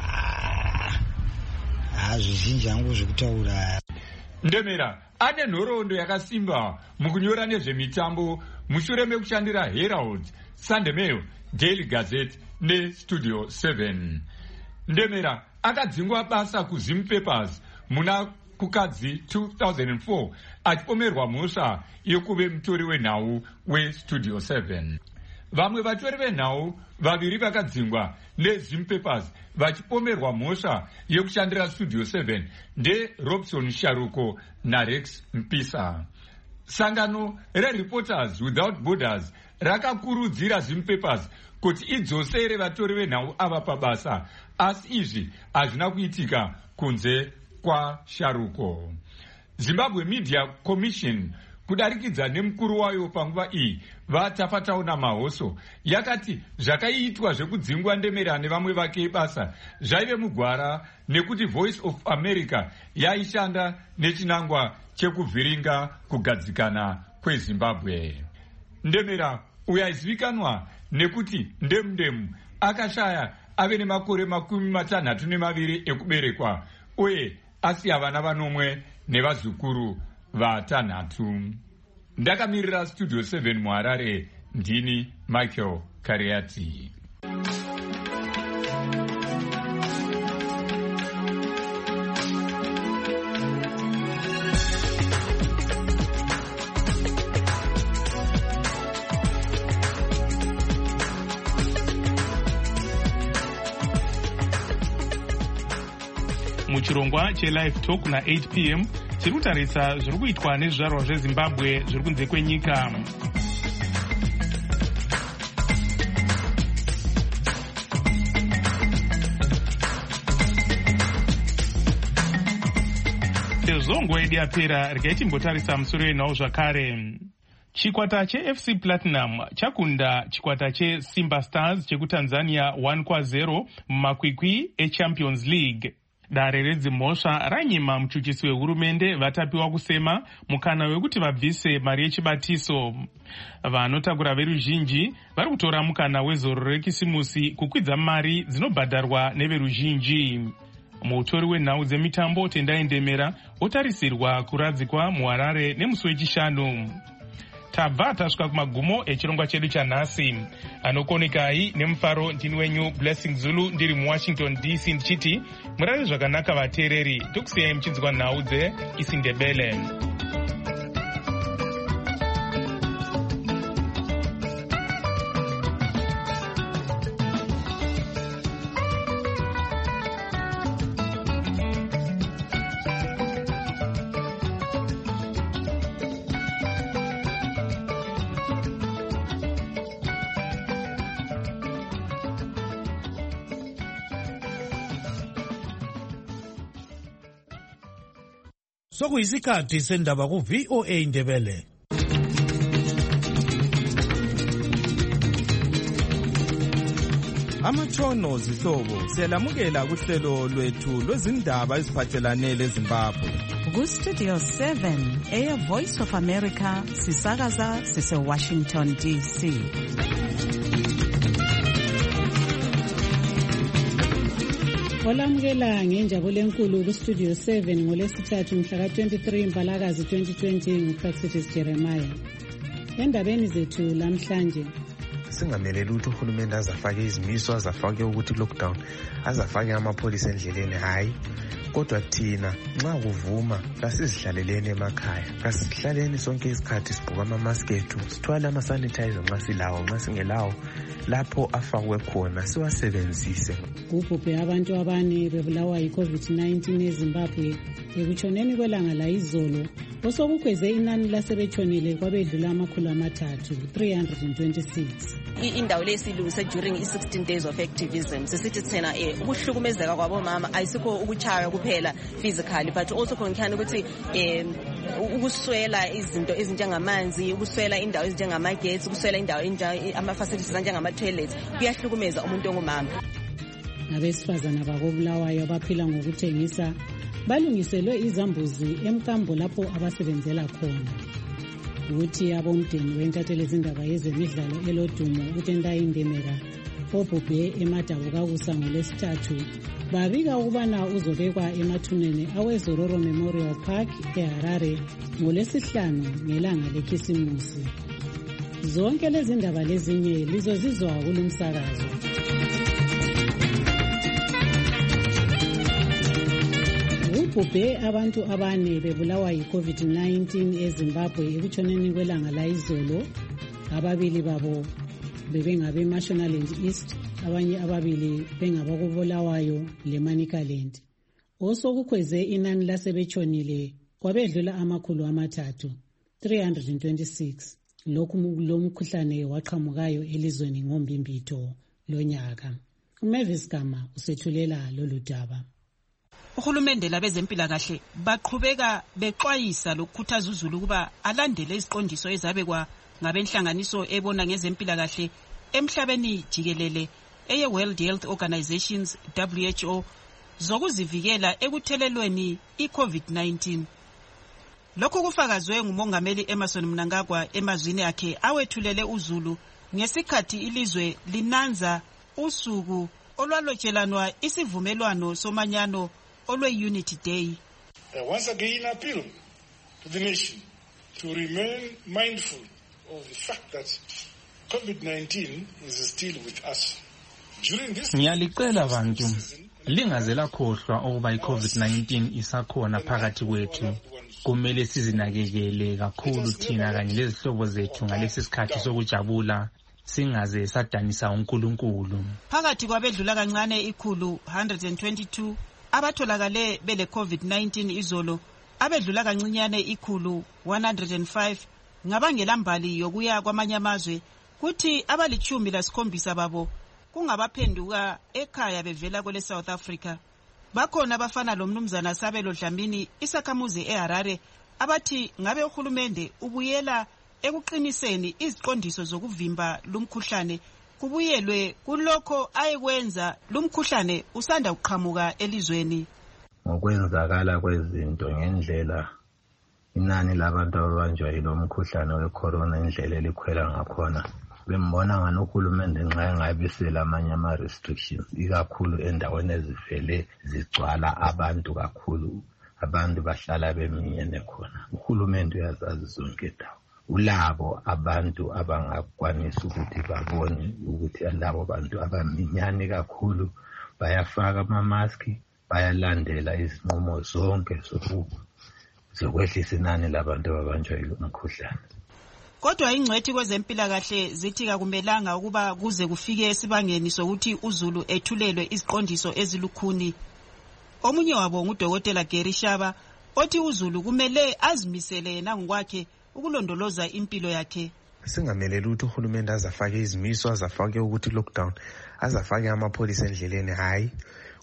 zvizhinji hangu zvekutaura. Ndemera ane nhoroondo yakasimba mukunyora nezvemitambo mushure mekushandira Herald, Sunday Mail, Daily Gazette neStudio 7. Ndemera akadzingwa basa kuZim Papers muna kukadzi 2004 achipomerwa mhosva yekuve mutori wenhau weStudio 7. Vamwe vatori venhau vaviri vakadzingwa neZim Papers vachipomerwa mhosva yekushandira Studio 7 ndeRobson Sharuko naRex Mpisa. Sangano reReporters Without Borders rakakurudzira Zim Papers kuti idzosere vatori venhau ava pabasa, asi izvi hazvina kuitika kunze kwaSharuko. Zimbabwe Media Commission kudarikidza nemukuru wayo panguva iyi vaTafataona Mahoso yakati zvakaitwa zvekudzingwa Ndemera nevamwe vake basa zvaive mugwara nekuti Voice of America yaishanda nechinangwa chekuvhiringa kugadzikana kweZimbabwe. Ndemera uyo aizivikanwa nekuti ndemu akashaya ave nemakore 62 ekuberekwa uye asiya vana vanomwe nevazukuru vatanhatu. Ndakamirira Studio 7 muHarare, ndini Michael Kariati. Muchirongwa cheLive Talk na 8 p.m. chiri kutarisa zviri kuitwa nezvizvarwa zveZimbabwe zviri kunze kwenyika. Sezvo nguva yedu yapera, regai timbotarisa musoro wenhau zvakare. Chikwata cheFC Platinum chakunda chikwata cheSimba Stars chekuTanzania 1-0 mumakwikwi eChampions League. Dare redzimhosva ranyima muchuchisi wehurumende vatapiwa kusema mukana wekuti vabvise mari yechibatiso. Vanotakura veruzhinji vari kutora mukana wezororo reKisimusi kukwidza mari dzinobhadharwa neveruzhinji. Mutori wenhau dzemitambo Tendai Ndemera otarisirwa kuradzikwa muHarare nemusi wechishanu. Tabva tasvika kumagumo echirongwa chedu chanhasi. Anokonekai nemufaro ndini wenyu Blessing Zulu ndiri muWashington DC ndichiti murare zvakanaka vateereri, tokusiyai muchinzwa nhau dzeIsiNdebele. sokuyisikhathi sendaba ku-VOA Indebele. Amatshono zihlobo siyalamukela kuhlelo lwethu lwezindaba eziphathelane leZimbabwe. Ku-Studio 7 Air Voice of America sisakaza sise-Washington DC. Olamukela ngenjabulo enkulu ku-Studio 7 ngolesithathu mhla ka-23 Mbalakazi 2020 nguPraxis Jeremiah. Endabeni zethu lamhlanje, singameleli ukuthi uhulumende azafake izimiso, azafake ukuthi lockdown, azafake amapholisa endleleni, hayi. Kodwa thina nxa kuvuma kasizihlaleleni emakhaya, kasihlaleni sonke isikhathi sibhuka ama-mask ethu, sithwale ama-sanitizer nxa silawo, nxa singelawo lapho afakwe khona siwasebenzise. Kubhubhe abantu abane bebulawa yi-COVID-19 eZimbabwe ekutshoneni kwelanga layizolo, osokukhweze inani lasebetshonile kwabedlula 326. Indawo lesilungise during i-16 days of activism sisithi thina ukuhlukumezeka kwabomama ayisikho ukuchaya kuphela physically but also konkhani ukuthi ukuswela izinto ezinjengamanzi, ukuswela indawo ezinjengamagetsi, ukuswela indawo ama-facilities anjengama-toilets kuyahlukumeza umuntu ongumama. Abesifazana bakobulawayo abaphila ngokuthengisa balungiselwe izambuzi emkambo lapho abasebenzela khona. Ukuthi abomdeni wentatheli izindaba yezemidlalo elodumo uTendai Ndemeka obhubhe eMadabukakusa ngolesithathu babika ukubana uzobekwa emathuneni aweZororo Memorial Park eHarare ngolesihlanu ngelanga lekhisimusi. Zonke lezi ndaba lezinye lizozizwa kulumsakazo. Kubhubhe abantu abane bebulawa yi-COVID-19 eZimbabwe ekutshoneni kwelanga layizolo. Ababili babo bebengabe-Mashonaland East, abanye ababili bengabakubulawayo leManicaland. Osokukhweze inani lasebetshonile kwabedlula 326. Lokhu lomkhuhlane waqhamukayo elizweni ngombimbitho lonyaka. uMavis Gama usethulela lolu daba. Uhulumende labezempilakahle baqhubeka bexwayisa lokukhuthaza uzulu ukuba alandele iziqondiso ezabekwa ngabenhlanganiso ebona ngezempilakahle emhlabeni jikelele eye-World Health Organizations WHO zokuzivikela ekuthelelweni i-COVID-19. Lokhu kufakazwe ngumongameli Emmerson Mnangagwa emazwini akhe awethulele uzulu ngesikhathi ilizwe linanza usuku olwalotshelanwa isivumelwano somanyano olwe-Unity Day. I once again appeal to the nation to remain mindful of the fact that COVID-19 is still with us. During this Ngiyalicela bantu lingaze lakhohlwa ukuba i-COVID-19 isakhona phakathi kwethu. Kumele sizinakekele kakhulu thina kanye lezihlobo zethu ngalesi sikhathi sokujabula, singaze sadanisa uNkulunkulu. Phakathi kwabedlula kancane 122 abatholakale bele COVID-19 izolo, abedlula kancinyane 105 ngabangela mbali yokuya kwamanye amazwe, kuthi abali-17 babo kungabaphenduka ekhaya bevela kwele South Africa. Bakhona abafana lomnumzana Sabelo Dlamini isakhamuzi eHarare abathi ngabe uhulumende ubuyela ekuqiniseni iziqondiso zokuvimba lumkhuhlane, kubuyelwe kulokho ayekwenza lumkhuhlane usanda uqhamuka elizweni. Ngokwenzakala kwezinto ngendlela inani labantu ababanjwa yilomkhuhlane wecorona indlela elikhwela ngakhona, bembona ngani uhulumende nxa engabisela amanye ama-restrictions ikakhulu endaweni ezivele zigcwala abantu kakhulu, abantu bahlala beminyene khona. Uhulumende uyazazi zonke indawo, ulabo abantu abangakwanisa ukuthi babone ukuthi labo bantu abaminyane kakhulu bayafaka ama-maski, bayalandela izinqumo zonke zokwehlisa inani labantu ababanjwa yilomkhuhlane. Kodwa ingcwethi kwezempilakahle zithi akumelanga ukuba kuze kufike esibangeni sokuthi uzulu ethulelwe iziqondiso ezilukhuni. Omunye wabo ngudokotela Gary Shaba othi uzulu kumele azimisele yena ngokwakhe ukulondoloza impilo yakhe. Singameleli ukuthi uhulumende azafake izimiso, azafake ukuthi lockdown, azafake amapholisa endleleni, hayi.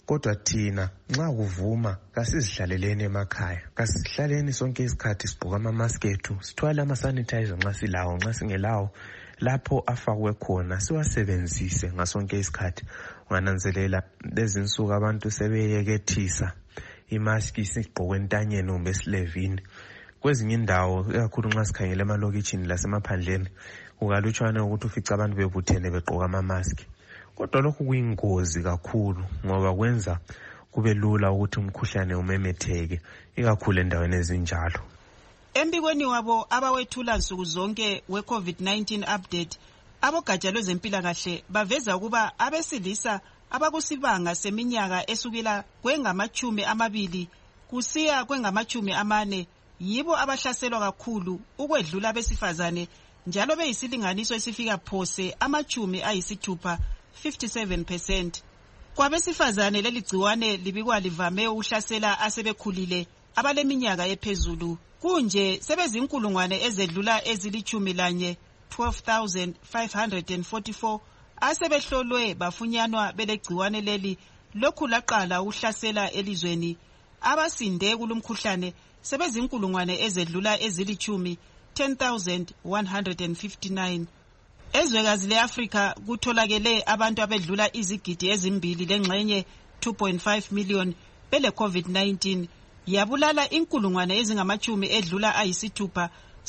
kodwa thina nxa kuvuma kasizihlaleleni emakhaya, kasihlaleni sonke isikhathi sigqoka ama-mask ethu, sithwale ama-sanitizer nxa silawo, nxa singelawo lapho afakwe khona siwasebenzise ngasonke isikhathi. Ungananzelela lezi insuku abantu sebeyekethisa imaski sigqoke entanyeni kumbe esilevini. Kwezinye indawo ikakhulu nxa sikhangele emalokitshini lasemaphandleni kukalutshwane ukuthi ufice abantu bebuthene begqoka ama-maski. Kodwa lokhu kuyingozi kakhulu ngoba kwenza kube lula ukuthi umkhuhlane umemetheke ikakhulu endaweni ezinjalo. Embikweni wabo abawethula nsuku zonke we-COVID-19 update, abogatsha lwezempilakahle baveza ukuba abesilisa abakusibanga seminyaka esukela kwengama-20 kusiya kwengama-40 yibo abahlaselwa kakhulu ukwedlula abesifazane, njalo beyisilinganiso esifika phose ama-60, 57%. Kwabesifazane leli gciwane libikwa livame ukuhlasela asebekhulile abaleminyaka ephezulu. Kunje sebezinkulungwane ezedlula ezili-11, 12,544 asebehlolwe bafunyanwa belegciwane leli lokhu laqala ukuhlasela elizweni. Abasinde kulumkhuhlane sebezinkulungwane ezedlula ezili-10, 10,159. Ezwekazi le-Afrika kutholakele abantu abedlula izigidi ezimbili lengxenye 2.5 million bele COVID-19 yabulala inkulungwane ezingama-10 edlula ayisithupha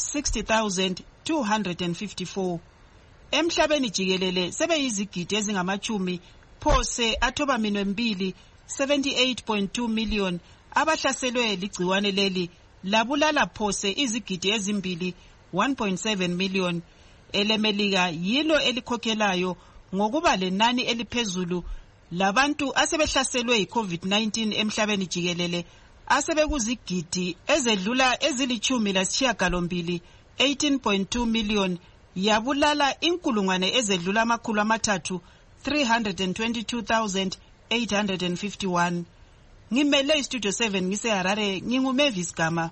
60,254. Emhlabeni jikelele sebeyizigidi ezingama-10 phose athoba minwe mbili 78.2 million abahlaselwe ligciwane leli labulala phose izigidi ezimbili 1.7 million. EleMelika yilo elikhokhelayo ngokuba lenani eliphezulu labantu asebehlaselwe yi-COVID-19 emhlabeni jikelele asebekuzigidi ezedlula ezili-18, 18.2 million yabulala inkulungwane ezedlula 322,851. Ngimele iStudio 7 ngiseHarare, nginguMavis Gama.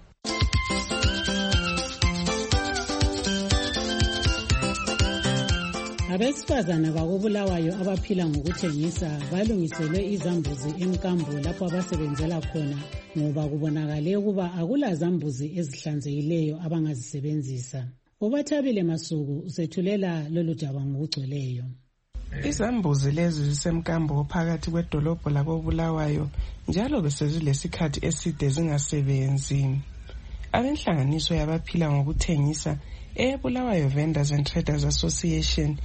Abesifazana bakobulawayo abaphila ngokuthengisa balungiselwe izambuzi emkambo lapho abasebenzela khona ngoba kubonakale ukuba akula zambuzi ezihlanzekileyo abangazisebenzisa. Ubathabile Masuku usethulela lolu daba ngokugcweleyo. Izambuzi lezi zisemkambo phakathi kwedolobho lakobulawayo njalo besezilesikhathi eside zingasebenzi. Abenhlanganiso yabaphila ngokuthengisa eBulawayo Vendors and Traders Association,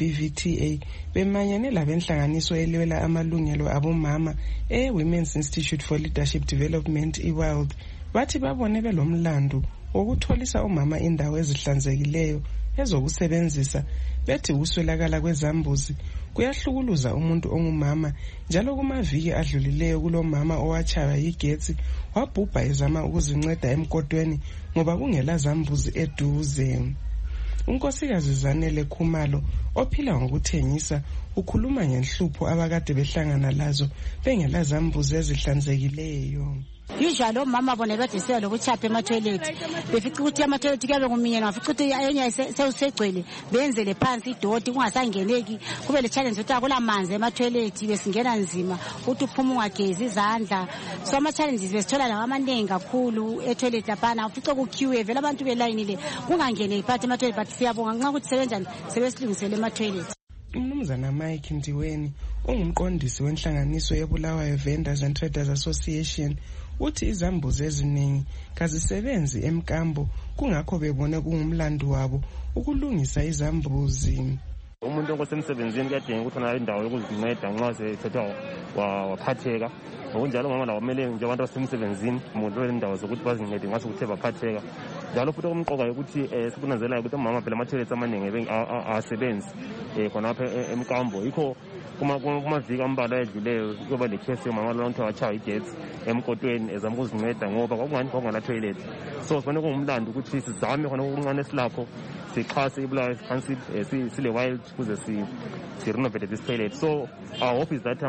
iBVTA, bemanyane labenhlanganiso elwela amalungelo abomama Women's Institute for Leadership Development, iWorld, bathi babone belomlandu wokutholisa umama indawo ezihlanzekileyo ezokusebenzisa. Bethi uswelakala kwezambuzi kuyahlukuluza umuntu ongumama, njalo kumaviki adlulileyo kulomama owatshaywa yigetsi wabhubha ezama ukuzinceda emkotweni ngoba kungela zambuzi eduze. Unkosikazi Zanele Khumalo ophila ngokuthengisa ukhuluma ngenhlupho abakade behlangana lazo bengela zambuzi ezihlanzekileyo. Usually omama bona badisela lokuchapha ema-toilet befica ukuthi ama-toilet kuyabe kuminyene, bafica ukuthi enye sewusegcwele benzele phansi idoti kungasangeneki, kube le-challenge ukuthi akulamanzi ema-toilet besingena nzima ukuthi uphuma ungagezi izandla. So ama-challenges besithola lawo amaningi kakhulu e-toilet laphana, ufica kukhiwe vele abantu belayinile kungangeneki phakathi ema-toilet, but siyabonga nxa ukuthi sebenjani sebesilungisele ema-toilet. Umnumzana Mike Ndiweni ungumqondisi wenhlanganiso yeBulawayo Vendors and Traders Association uthi izambuzi eziningi kazisebenzi emkambo, kungakho bebone kungumlandu wabo ukulungisa izambuzi. Umuntu ongosemsebenzini kuyadinga ukuthi anayo indawo yokuzinceda nxa sethetha waphatheka. Ngokunjalo mama lawo kumele nje abantu abasemsebenzini umuntu wendawo zokuthi bazincede nxa sekuthe baphatheka. Njalo futhi okumqoka ukuthi sikunanzelayo ukuthi omama phela ama-toilets amaningi asebenzi khonapha emkambo. Yikho kumaviki ambalwa edluleyo kuyoba le-case yomama lonke watshaywa igetsi emkotweni ezama ukuzinceda ngoba kwakungala-toilet. So sibone kungumlando ukuthi sizame khona okuncane esilapho sixhase iBulawayo Council sile-wild ukuze si-renovate this toilet. So our hope is that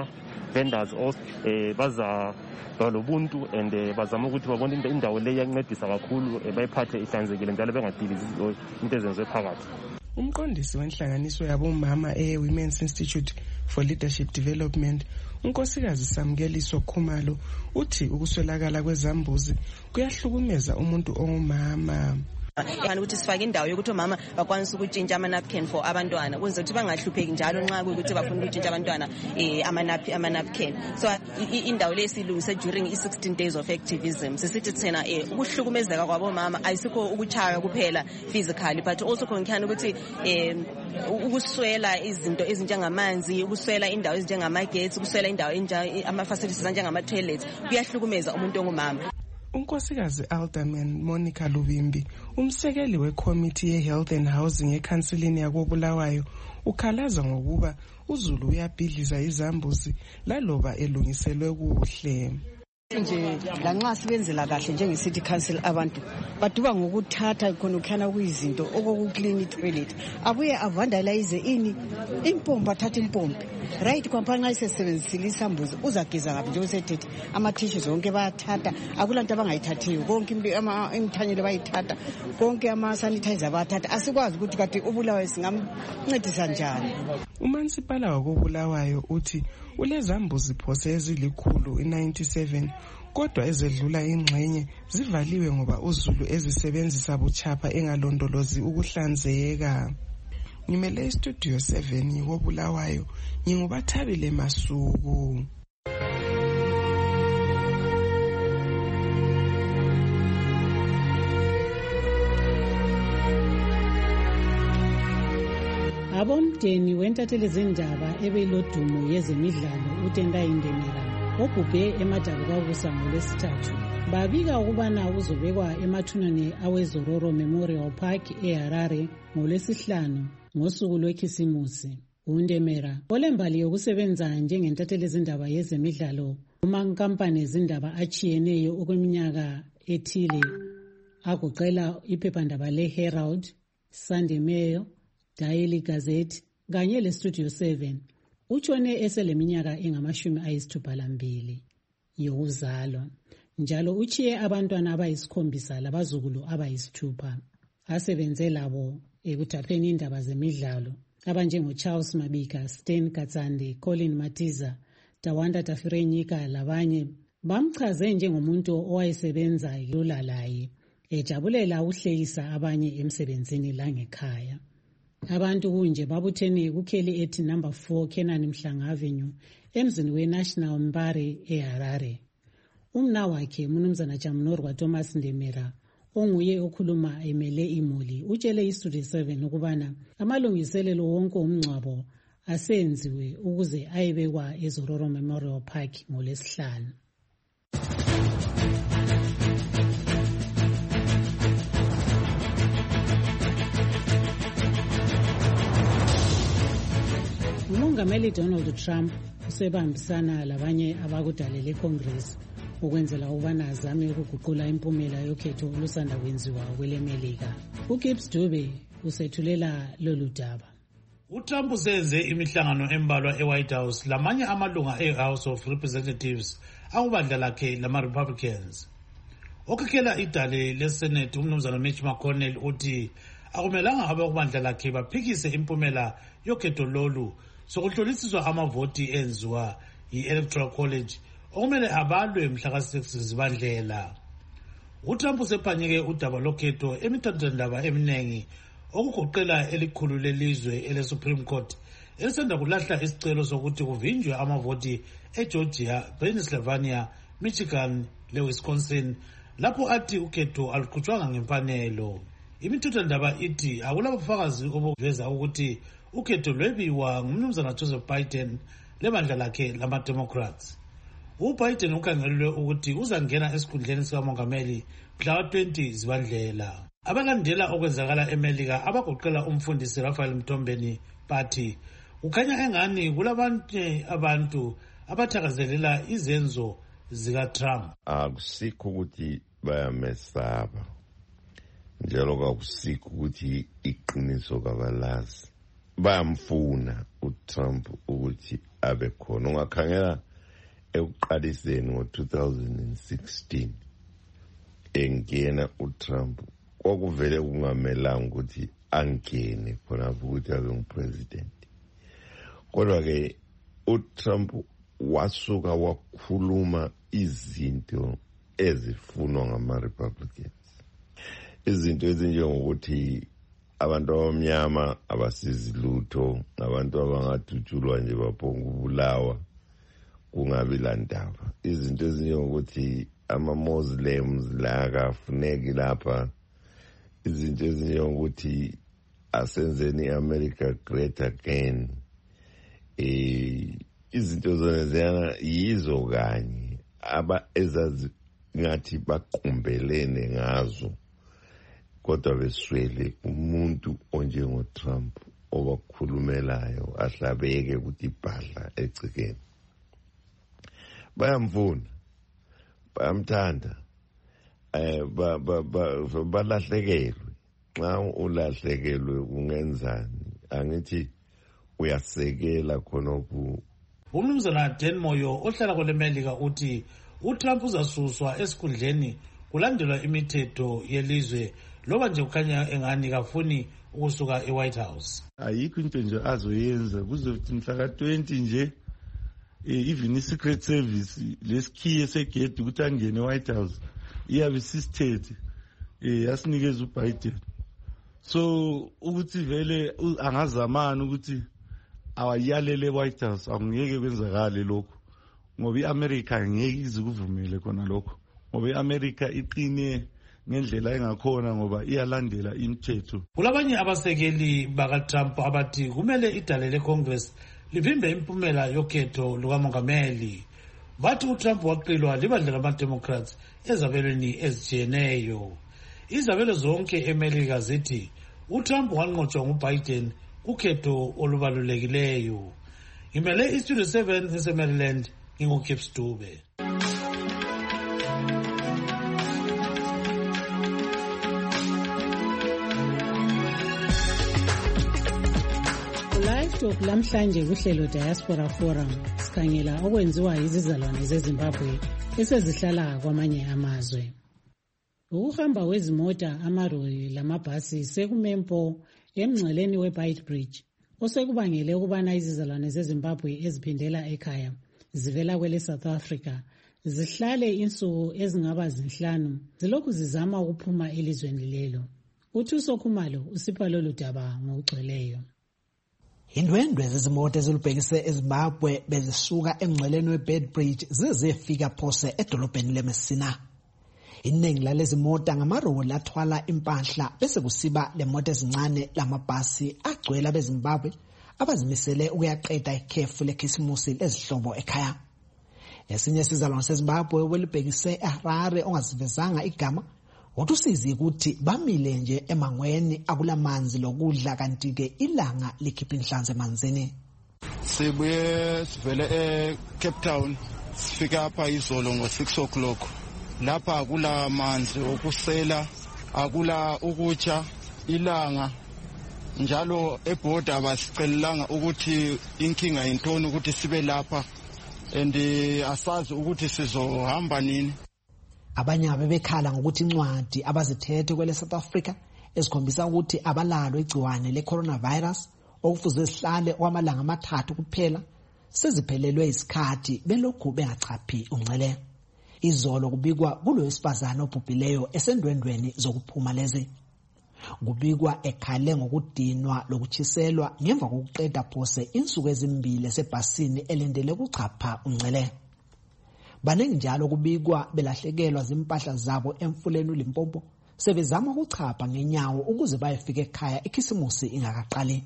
vendors also baza balobuntu and bazama ukuthi babone indawo le iyancedisa kakhulu bayiphathe ihlanzekile njalo bengadilizi into ezenziwe phakathi. Umqondisi wenhlanganiso yabomama Women's Institute for Leadership Development, unkosikazi Samkeliso Khumalo, uthi ukuswelakala kwezambuzi kuyahlukumeza umuntu ongumama. Ukuthi sifake indawo yokuthi omama bakwanisa ukutshintsha ama-napkin for abantwana ukuze ukuthi bangahlupheki njalo nxa kuyukuthi bafuna ukutshintsha abantwana ama-napkin. So indawo le silungise during i-16 days of activism. Sisithi thina ukuhlukumezeka kwabomama ayisikho ukuchaya kuphela physically but also khona ukuthi ukuswela izinto ezinjengamanzi, ukuswela indawo ezinjengamagetsi, ukuswela indawo ama-facilities anjengama-toilets kuyahlukumeza umuntu ongumama. Unkosikazi Alderman Monica Lubimbi, umsekeli wekomiti ye-Health and Housing ekhansilini yakoBulawayo, ukhalaza ngokuba uZulu uyabhidliza izambuzi laloba elungiselwe kuhle. Nje lanxa sibenzela kahle njenge-city council abantu baduba ngokuthatha khona kuyizinto okokuclean toilet abuye avandalize impompi athatha impompi right kwampani nxa isesebenzisile isambuzi uzageza kabi nje usethethe ama-tissues zonke bayathatha akulanto abangayithathiyo konke imithanyelo bayithatha konke ama-sanitizer bayathatha asikwazi ukuthi kade uBulawayo singamncedisa njani. Umansipala wakoBulawayo uthi ulezambuzi phose ezili-197 kodwa ezedlula ingxenye zivaliwe ngoba uZulu ezisebenzisa buchapha engalondolozi ukuhlanzeka. Ngimele istudio 7 woBulawayo, nginguBathabile Masuku. Abomdeni wentatheli zindaba ebeyilodumo yezemidlalo uTendai Ndemela ogubhe eMadabu kwakusa ngoLwesithathu babika ukubana uzobekwa emathuneni aweZororo Memorial Park eHarare ngoLwesihlanu ngosuku lwekhisimusi. uNdemela olembali yokusebenza njengentatheli zindaba yezemidlalo kumankampani ezindaba achiyeneyo okweminyaka ethile agoqela iphephandaba leHerald, Sunday Mail, Daily Gazette kanye leStudio 7 utshone eseleminyaka engama-62 yokuzalwa njalo uchiye abantwana abayisikhombisa labazukulu abayisithupha. Asebenze labo ekuthapheni indaba zemidlalo abanjengoCharles Mabika, Stan Katsande, Colin Matiza, Tawanda Tafirenyika labanye. Bamchaze njengomuntu owayesebenza lula laye ejabulela uhlekisa abanye emsebenzini langekhaya. Abantu kunje babuthene kukheli ethi number 4 Kenan Mhlanga Avenue emzini weNational Mbare eHarare. Umna wakhe Mnumzana Jamnorwa Thomas Ndemela onguye okhuluma emele imuli utshele iStudio 7 ukubana amalungiselelo wonke omngcwabo asenziwe ukuze ayebekwa eZororo Memorial Park ngoLwesihlanu. uMongameli Donald Trump usebambisana labanye abakudalele eCongress ukwenzela ukubana azame ukuguqula impumela yokhetho olusanda kwenziwa kweleMelika. uGibbs Dube usethulela lolu daba. uTrump usenze imihlangano embalwa eWhite House lamanye amalunga eHouse of Representatives akubandla lakhe lama-Republicans. Okhikhela idale leSenate uMnumzana Mitch McConnell uthi akumelanga abakubandla lakhe baphikise impumela yokhetho lolu sokuhlolisiswa amavoti enziwa yi-Electoral College okumele abalwe mhla ka-6 Zibandlela. uTrump usephanyeke udaba lokhetho emithathondaba eminingi okugoqela elikhulu lelizwe ele-Supreme Court elisanda kulahla isicelo sokuthi kuvinjwe amavoti eGeorgia, Pennsylvania, Michigan leWisconsin lapho athi ukhetho aluqhutshwanga ngemfanelo. Imithathondaba ithi akulabufakazi obuveza ukuthi ukhetho lwebiwa ngumnumzana Joseph Biden lebandla lakhe lama-Democrats. uBiden ukhangelelwe ukuthi uzangena esikhundleni sikamongameli mhla ka-20 Zibandlela. Abalandela okwenzakala eMelika abagoqela umfundisi Raphael Mtombeni bathi kukhanya engani kulabanye abantu abathakazelela izenzo zikaTrump. Akusikho ukuthi bayamesaba njalo kakusikho ukuthi iqiniso kabalazi. Bayamfuna uTrump ukuthi abe khona. Ungakhangela ekuqaliseni ngo-2016 engena uTrump kwakuvele kungamelanga ukuthi angene khonapho ukuthi abe ngupresident. Kodwa-ke uTrump wasuka wakhuluma izinto ezifunwa ngama-Republicans, izinto ezinjengokuthi abantu abamnyama abasizi lutho, abantu abangadutshulwa nje baphonga ukubulawa kungabi landaba, izinto ezinjengokuthi ama-Muslims la akafuneki lapha, izinto ezinjengokuthi asenzeni i-America great again. Izinto zona ziyana yizo kanye ezazi ngathi baqumbelene ngazo, kodwa beswele umuntu onjengoTrump obakhulumelayo ahlabeke ukuthi ibhadla egcikeni. Bayamfuna, bayamthanda, balahlekelwe. Xa ulahlekelwe ungenzani? Angithi uyasekela khonokho. Umnumzana Dan Moyo ohlala kwele Melika uthi uTrump uzasuswa esikhundleni kulandelwa imithetho yelizwe loba nje kukhanya engani kafuni ukusuka eWhite House. Ayikho into nje azoyenza kuzothi mhla ka-20 nje even i-Secret Service lesikhiye segedi ukuthi angene eWhite House iyabe isisithethe yasinikeza uBiden. So ukuthi vele angazamana ukuthi awayalele eWhite House angeke kwenzakale lokho, ngoba iAmerica angeke izikuvumele khona lokho, ngoba iAmerica iqine ngendlela engakhona ngoba iyalandela imithetho. Kulabanye abasekeli bakaTrump abathi kumele idale leCongress livimbe impumela yokhetho lukamongameli. Bathi uTrump waqilwa libandla lamaDemocrats ezabelweni ezijiyeneyo. Izabelo zonke eMelika zithi uTrump wanqotshwa nguBiden kukhetho olubalulekileyo. Ngimele iStudio 7 eseMaryland, nginguKips Dube. Live Talk lamhlanje kuhlelo Diaspora Forum sikhangela okwenziwa izizalwane zeZimbabwe esezihlala kwamanye amazwe. Ukuhamba wezimota, amaroli lamabhasi sekumempo emngceleni weBeitbridge osekubangele ukubana izizalwane zeZimbabwe eziphindela ekhaya zivela kwele South Africa zihlale insuku ezingaba zinhlanu zilokhu zizama ukuphuma elizweni lelo. Uthuso Khumalo usipha lolu daba ngokugcweleyo. Indwendwe zezimoto ezilubhekise eZimbabwe bezisuka emngceleni weBeitbridge zizefika phose edolobheni leMessina. Iningi lalezi mota ngamaroli athwala impahla bese kusiba lemoto ezincane lamabhasi agcwele abeZimbabwe abazimisele ukuyaqeda ikhefu lekhisimusi lezihlobo ekhaya. Esinye isizalwane seZimbabwe welibhekise eHarare ongazivezanga igama usizi ukuthi bamile nje emangweni akulamanzi lokudla kanti-ke ilanga likhipha inhlanzi emanzini. Sibuye sivele eCape Town sifika apha izolo ngo-6 o'clock. Lapha akula manzi okusela, akula ukutya, ilanga njalo ebhoda abasicelelanga ukuthi inkinga yintoni ukuthi sibe lapha and asazi ukuthi sizohamba nini. Abanye abebekhala ngokuthi incwadi abazithethe kwele South Africa ezikhombisa ukuthi abalalo igciwane le-coronavirus okufuze sihlale kwamalanga amathathu kuphela seziphelelwe isikhathi belokhu bengachaphi ungcele. Izolo kubikwa kulo wesifazane obhubhileyo esendwendweni zokuphuma lezi. Kubikwa ekhale ngokudinwa lokuchiselwa ngemva kokuqeda phose insuku ezimbili esebhasini elindele ukuchapha ungcele. Baningi njalo kubikwa belahlekelwa zimpahla zabo emfuleni uLimpopo sebezama ukuchapha ngenyawo ukuze bayefika ekhaya ikhisimusi ingakaqali.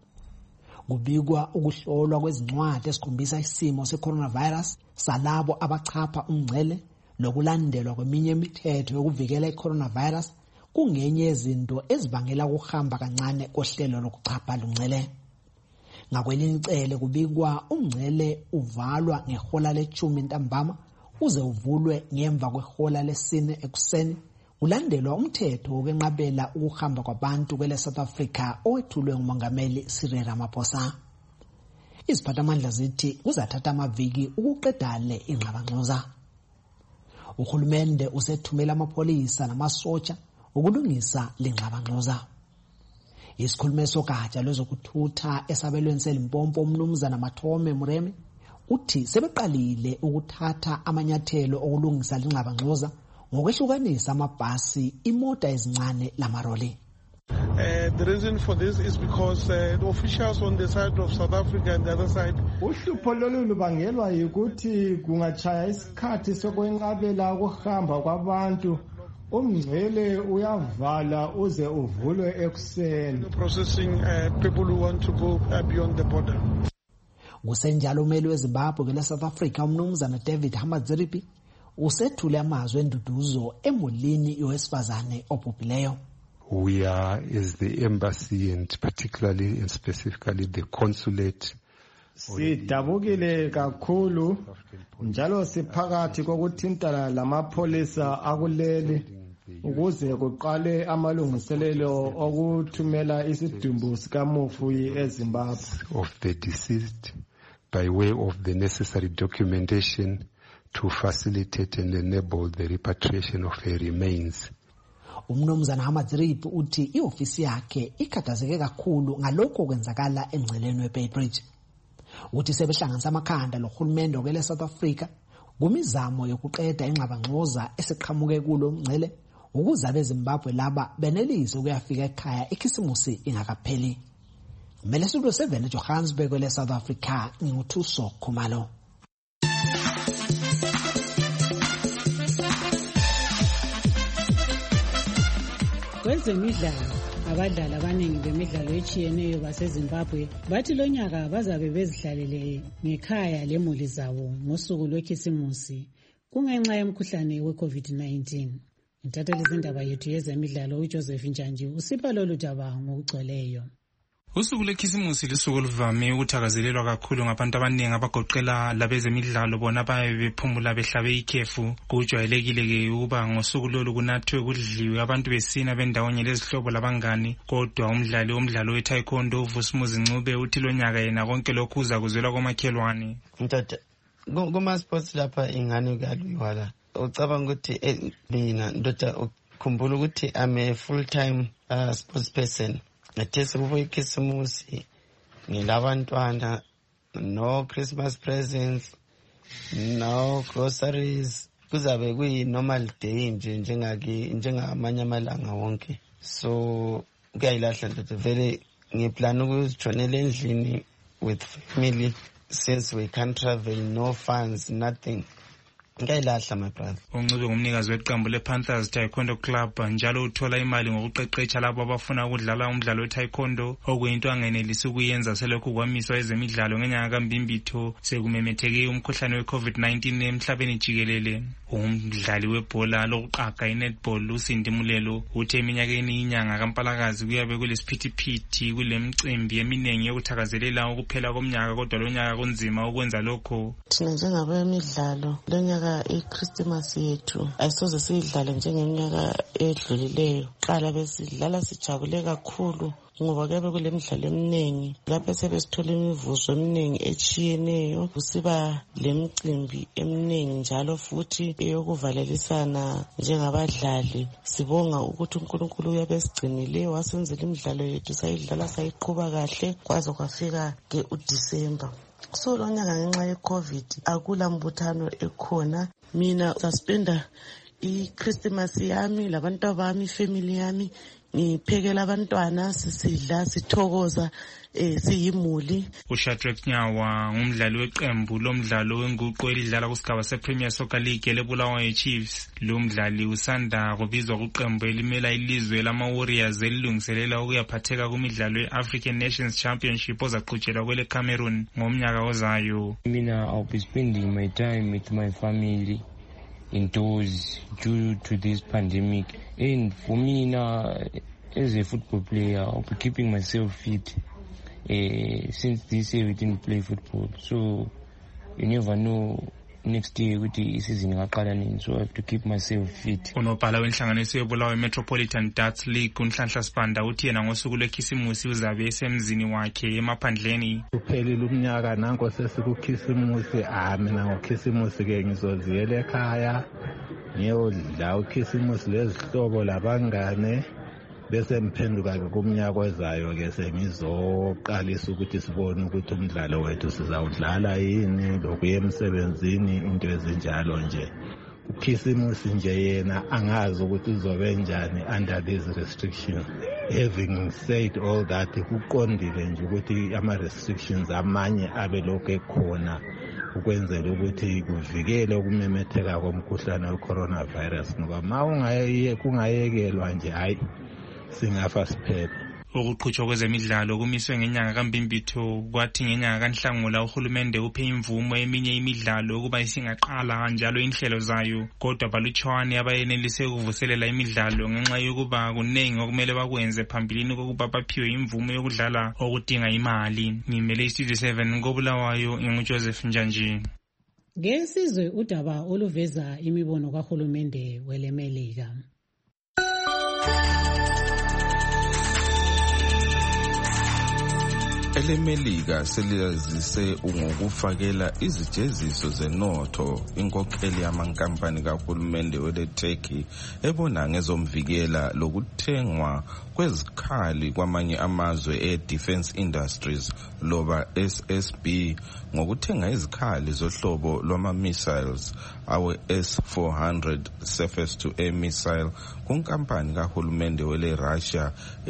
Kubikwa ukuhlolwa kwezincwadi esikhombisa isimo se-coronavirus salabo abachapha ungcele lokulandelwa kweminye imithetho yokuvikela i-coronavirus kungenye yezinto ezibangela ukuhamba kancane kohlelo lokuchapha lungcele. Ngakwelinye icele kubikwa ungcele uvalwa ngehola le-10 ntambama uze uvulwe ngemva kwehola le-4 ekuseni ulandelwa umthetho wokwenqabela ukuhamba kwabantu kwele South Africa owethulwe ngumongameli Cyril Ramaphosa. Iziphathamandla zithi kuzathatha amaviki ukuqeda le ingxabangxoza. Uhulumende usethumela amapolisa namasotsha ukulungisa le ngxabangxoza. Isikhulumi sogatsha lwezokuthutha esabelweni seLimpopo uMnumzana Mathome Mureme uthi sebeqalile ukuthatha amanyathelo okulungisa lengxabangxoza ngokwehlukanisa amabhasi, imota ezincane lamaroli. The reason for this is because the officials on the side of South Africa and the other side. Uhlupho lolu lubangelwa yikuthi kungachaya isikhathi sokwenqabela ukuhamba kwabantu. Umngcele uyavala uze uvulwe ekuseni. Processing people who want to go beyond the border. Kusenjalo umeli weZimbabwe kule South Africa uMnumzana David Hamadziripi usethule amazwi enduduzo emulini yowesifazane obhubhileyo. We are as the embassy and particularly and specifically the consulate. Sidabukile kakhulu njalo siphakathi kokuthintana lamapholisa akuleli ukuze kuqale amalungiselelo okuthumela isidumbu sikamufu eZimbabwe of the deceased by way of the necessary documentation to facilitate and enable the repatriation of her remains. Umnumzana Hamadziripi uthi iofisi yakhe ikhathazeke kakhulu ngalokho okwenzakala emngceleni weBay Bridge. Uthi sebehlanganisa amakhanda lohulumende wele South Africa kumizamo yokuqeda ingxabangxoza esiqhamuke kulo mngcele ukuze abeZimbabwe laba benelise ukuyafika ekhaya ikhisimusi ingakapheli. Kumele Studio 7 eJohannesburg le South Africa nguthuso Khumalo. Kwezemidlalo abadlali abaningi bemidlalo etshiyeneyo baseZimbabwe bathi lonyaka bazabe bezihlalele ngekhaya lemuli zabo ngosuku lwekhisimusi kungenxa yomkhuhlane weCovid-19. Intatheli zindaba yethu yezemidlalo uJoseph Njanji usipha lolu daba ngokugcweleyo. Usuku lwekhisimusi lisuku oluvame ukuthakazelelwa kakhulu ngabantu abaningi abagoqela labezemidlalo bona bayabe bephumula behlabe ikhefu. Kujwayelekile-ke ukuba ngosuku lolu kunathwe kudliwe abantu besina bendawonye lezihlobo labangani, kodwa umdlalo we-taekwondo uVusumuzi Ncube uthi lonyaka yena konke lokhu uzakuzwela komakhelwane. Mtata kuma-sports lapha ingane kalwiwa la ucabanga ukuthi mina ndoda ukhumbula ukuthi I'm a full-time sports person. Nathese kubo ikhisimusi ngilabantwana, no Christmas presents, no groceries, kuzabe kuyi-normal day nje njengamanye amalanga wonke. So kuyayilahla ndoda vele ngiplana ukuzijonela endlini with family since we can't travel, no funds, nothing. Ngayilahla my brother. Uncube ngumnikazi weqembu lePanthers Taekwondo Club njalo uthola imali ngokuqeqesha labo abafuna ukudlala umdlalo weTaekwondo okuyinto angenelisi ukuyenza selokhu kwamiswa ezemidlalo ngenyanga kaMbimbitho sekumemetheke umkhuhlane weCovid-19 emhlabeni jikelele. Umdlali webhola lokuqaga iNetball uSindi Mulelo uthe eminyakeni inyanga kaMpalakazi kuyabe kulesiphithiphithi kulemicimbi eminingi yokuthakazelela ukuphela komnyaka, kodwa lonyaka kunzima ukwenza lokho. Thina njengabemidlalo lonyaka iChristmas yethu ayisoze siyidlale njengeminyaka edlulileyo. Qala besidlala sijabule kakhulu ngoba kube kulemidlalo eminingi lapho sebesithola imivuzo eminingi echiyeneyo, kusiba lemicimbi eminingi njalo futhi eyokuvalelisana njengabadlali. Sibonga ukuthi uNkulunkulu uyabesigcinile wasenzela imidlalo yethu sayidlala sayiqhuba kahle kwaze kwafika ke uDisemba. So lonyaka ngenxa yeCovid akula mbuthano ekhona. Mina saspenda iChristmas yami labantu bami, ifamily yami, ngiphekela abantwana, sisidla sithokoza siyimuli. uShadrack Nyawa ngumdlali weqembu lomdlalo wenguqu elidlala kusigaba sePremier Soccer League leBulawayo Chiefs. Lo mdlali usanda kubizwa kuqembu elimela ilizwe lama-Warriors elilungiselela ukuyaphatheka kumidlalo ye-African Nations Championship ozaqhutshelwa kwele Cameroon ngomnyaka ozayo. Mina I'll be spending my time with my family indoors due to this pandemic, and for me now as a football player I'll be keeping myself fit. Since this year we didn't play football, so you never know next year ukuthi isizini ingaqala nini, so I have to keep myself fit. Unobhala wenhlanganiso yeBulawayo Metropolitan Darts League uNhlanhla Sibanda uthi yena ngosuku lwekhisimusi uzabe esemzini wakhe emaphandleni. Kuphelile umnyaka nanko sesikukhisimusi, mina ngokhisimusi ke ngizoziyela ekhaya ngiyodla ukhisimusi lezihlobo labangane bese ngiphenduka-ke kumnyaka ozayo-ke sengizoqalisa ukuthi sibone ukuthi umdlalo wethu sizawudlala yini, lokuya emsebenzini, into ezinjalo nje. uKhisimusi nje yena angazi ukuthi uzobe njani under these restrictions. Having said all that, kuqondile nje ukuthi ama-restrictions amanye abe lokhu ekhona ukwenzela ukuthi kuvikele ukumemetheka komkhuhlane we-coronavirus, ngoba ma kungayekelwa nje hayi singafa siphele. Ukuqhutshwa kwezemidlalo kumiswe ngenyanga kaMbimbitho, kwathi ngenyanga kaNhlangula uhulumende uphe imvumo eminye imidlalo ukuba isingaqala njalo inhlelo zayo, kodwa balutshwane abayenelise ukuvuselela imidlalo ngenxa yokuba kunengi okumele bakwenze phambilini kokuba baphiwe imvumo yokudlala okudinga imali. Ngimele iStudio 7 koBulawayo, nginguJoseph Njanji. Ngesizwe udaba oluveza imibono kahulumende welemelika. EleMelika seliyazise ngokufakela izijeziso zenotho inkokheli yamankampani kahulumende weleTurkey ebona ngezomvikela lokuthengwa kwezikhali kwamanye amazwe e-Defense Industries loba SSB ngokuthenga izikhali zohlobo lwama-missiles awe-S-400 surface-to-air missile kunkampani kahulumende wele-Russia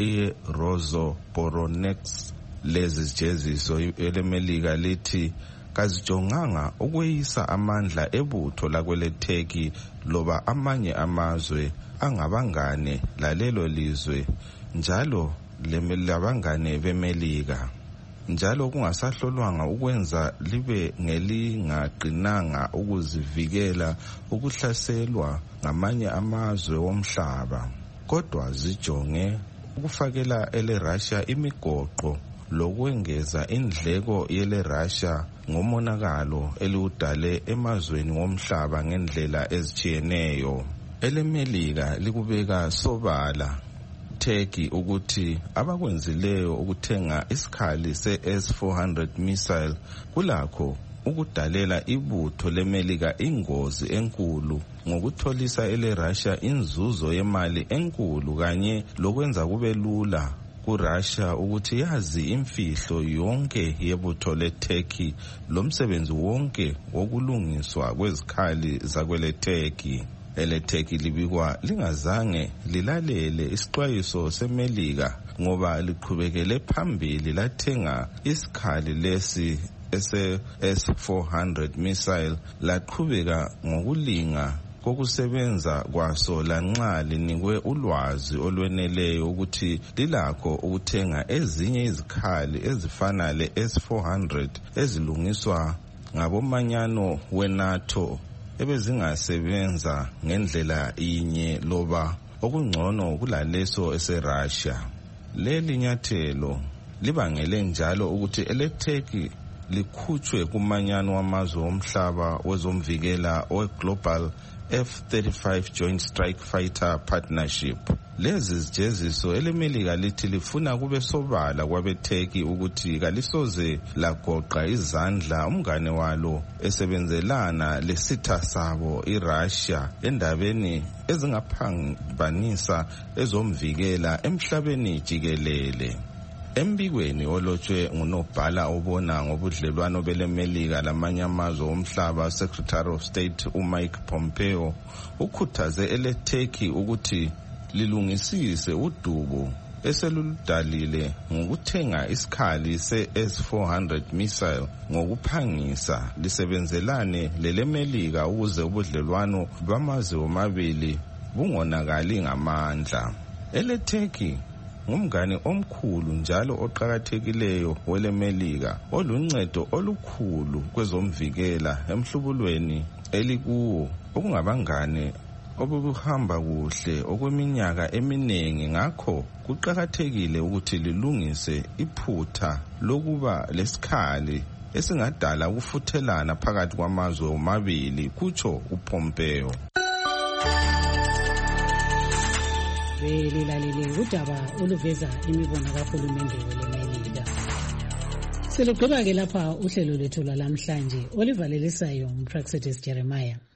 eye-Rosoboronets. Lezi zijeziso eleMelika lithi kazijonganga ukweyisa amandla ebutho lakweleTurkey loba amanye amazwe angabangane lalelo lizwe njalo labangane beMelika, njalo kungasahlolwanga ukwenza libe ngelingaqinanga ukuzivikela ukuhlaselwa ngamanye amazwe womhlaba, kodwa zijonge ukufakela ele-Russia imigoqo lokwengeza indleko yele-Russia ngomonakalo eliwudale emazweni womhlaba ngendlela ezitshiyeneyo. EleMelika likubeka sobala Turkey ukuthi abakwenzileyo ukuthenga isikhali se-S-400 missile kulakho ukudalela ibutho leMelika ingozi enkulu ngokutholisa ele-Russia inzuzo yemali enkulu kanye lokwenza kube lula kuRussia ukuthi yazi imfihlo yonke yebutho leTurkey lomsebenzi wonke wokulungiswa kwezikhali zakweleTurkey. EleTurkey libikwa lingazange lilalele isixwayiso seMelika ngoba liqhubekele phambili lathenga isikhali lesi ese-S-400 missile laqhubeka ngokulinga kokusebenza kwaso lanxa linikwe ulwazi olweneleyo ukuthi lilakho ukuthenga ezinye izikhali ezifana le-S-400 ezilungiswa ngabomanyano weNATO ebezingasebenza ngendlela inye loba okungcono kulaleso eseRussia. Leli nyathelo libangele njalo ukuthi eleTurkey likhutshwe kumanyano wamazwe womhlaba wezomvikela we-Global F-35 Joint Strike Fighter Partnership. Lezi zijeziso eleMelika lithi lifuna kube sobala kwabeTurkey ukuthi kalisoze lagoqa izandla umngane walo esebenzelana lesitha sabo iRussia endabeni ezingaphambanisa ezomvikela emhlabeni jikelele. Embikweni olotshwe ngunobhala obona ngobudlelwano beleMelika lamanye amazwe omhlaba, Secretary of State uMike Pompeo ukhuthaze eleTurkey ukuthi lilungisise udubo eseludalile ngokuthenga isikhali se-S-400 missile ngokuphangisa lisebenzelane leleMelika ukuze ubudlelwano bamazwe omabili bungonakali ngamandla. EleTurkey ngumngane omkhulu njalo oqhakathekileyo weleMelika oluncedo olukhulu kwezomvikela emhlubulweni elikuwo okungabangane obuhamba kuhle okweminyaka eminengi. Ngakho kuqhakathekile ukuthi lilungise iphutha lokuba lesikhali esingadala ukufuthelana phakathi kwamazwe omabili, kutsho uPompeo. Belilalele udaba oluveza imibono kahulumende weleMelika. Selugqiba ke lapha uhlelo lwethu lwalamhlanje olivalelisayo uPraxedis Jeremiah.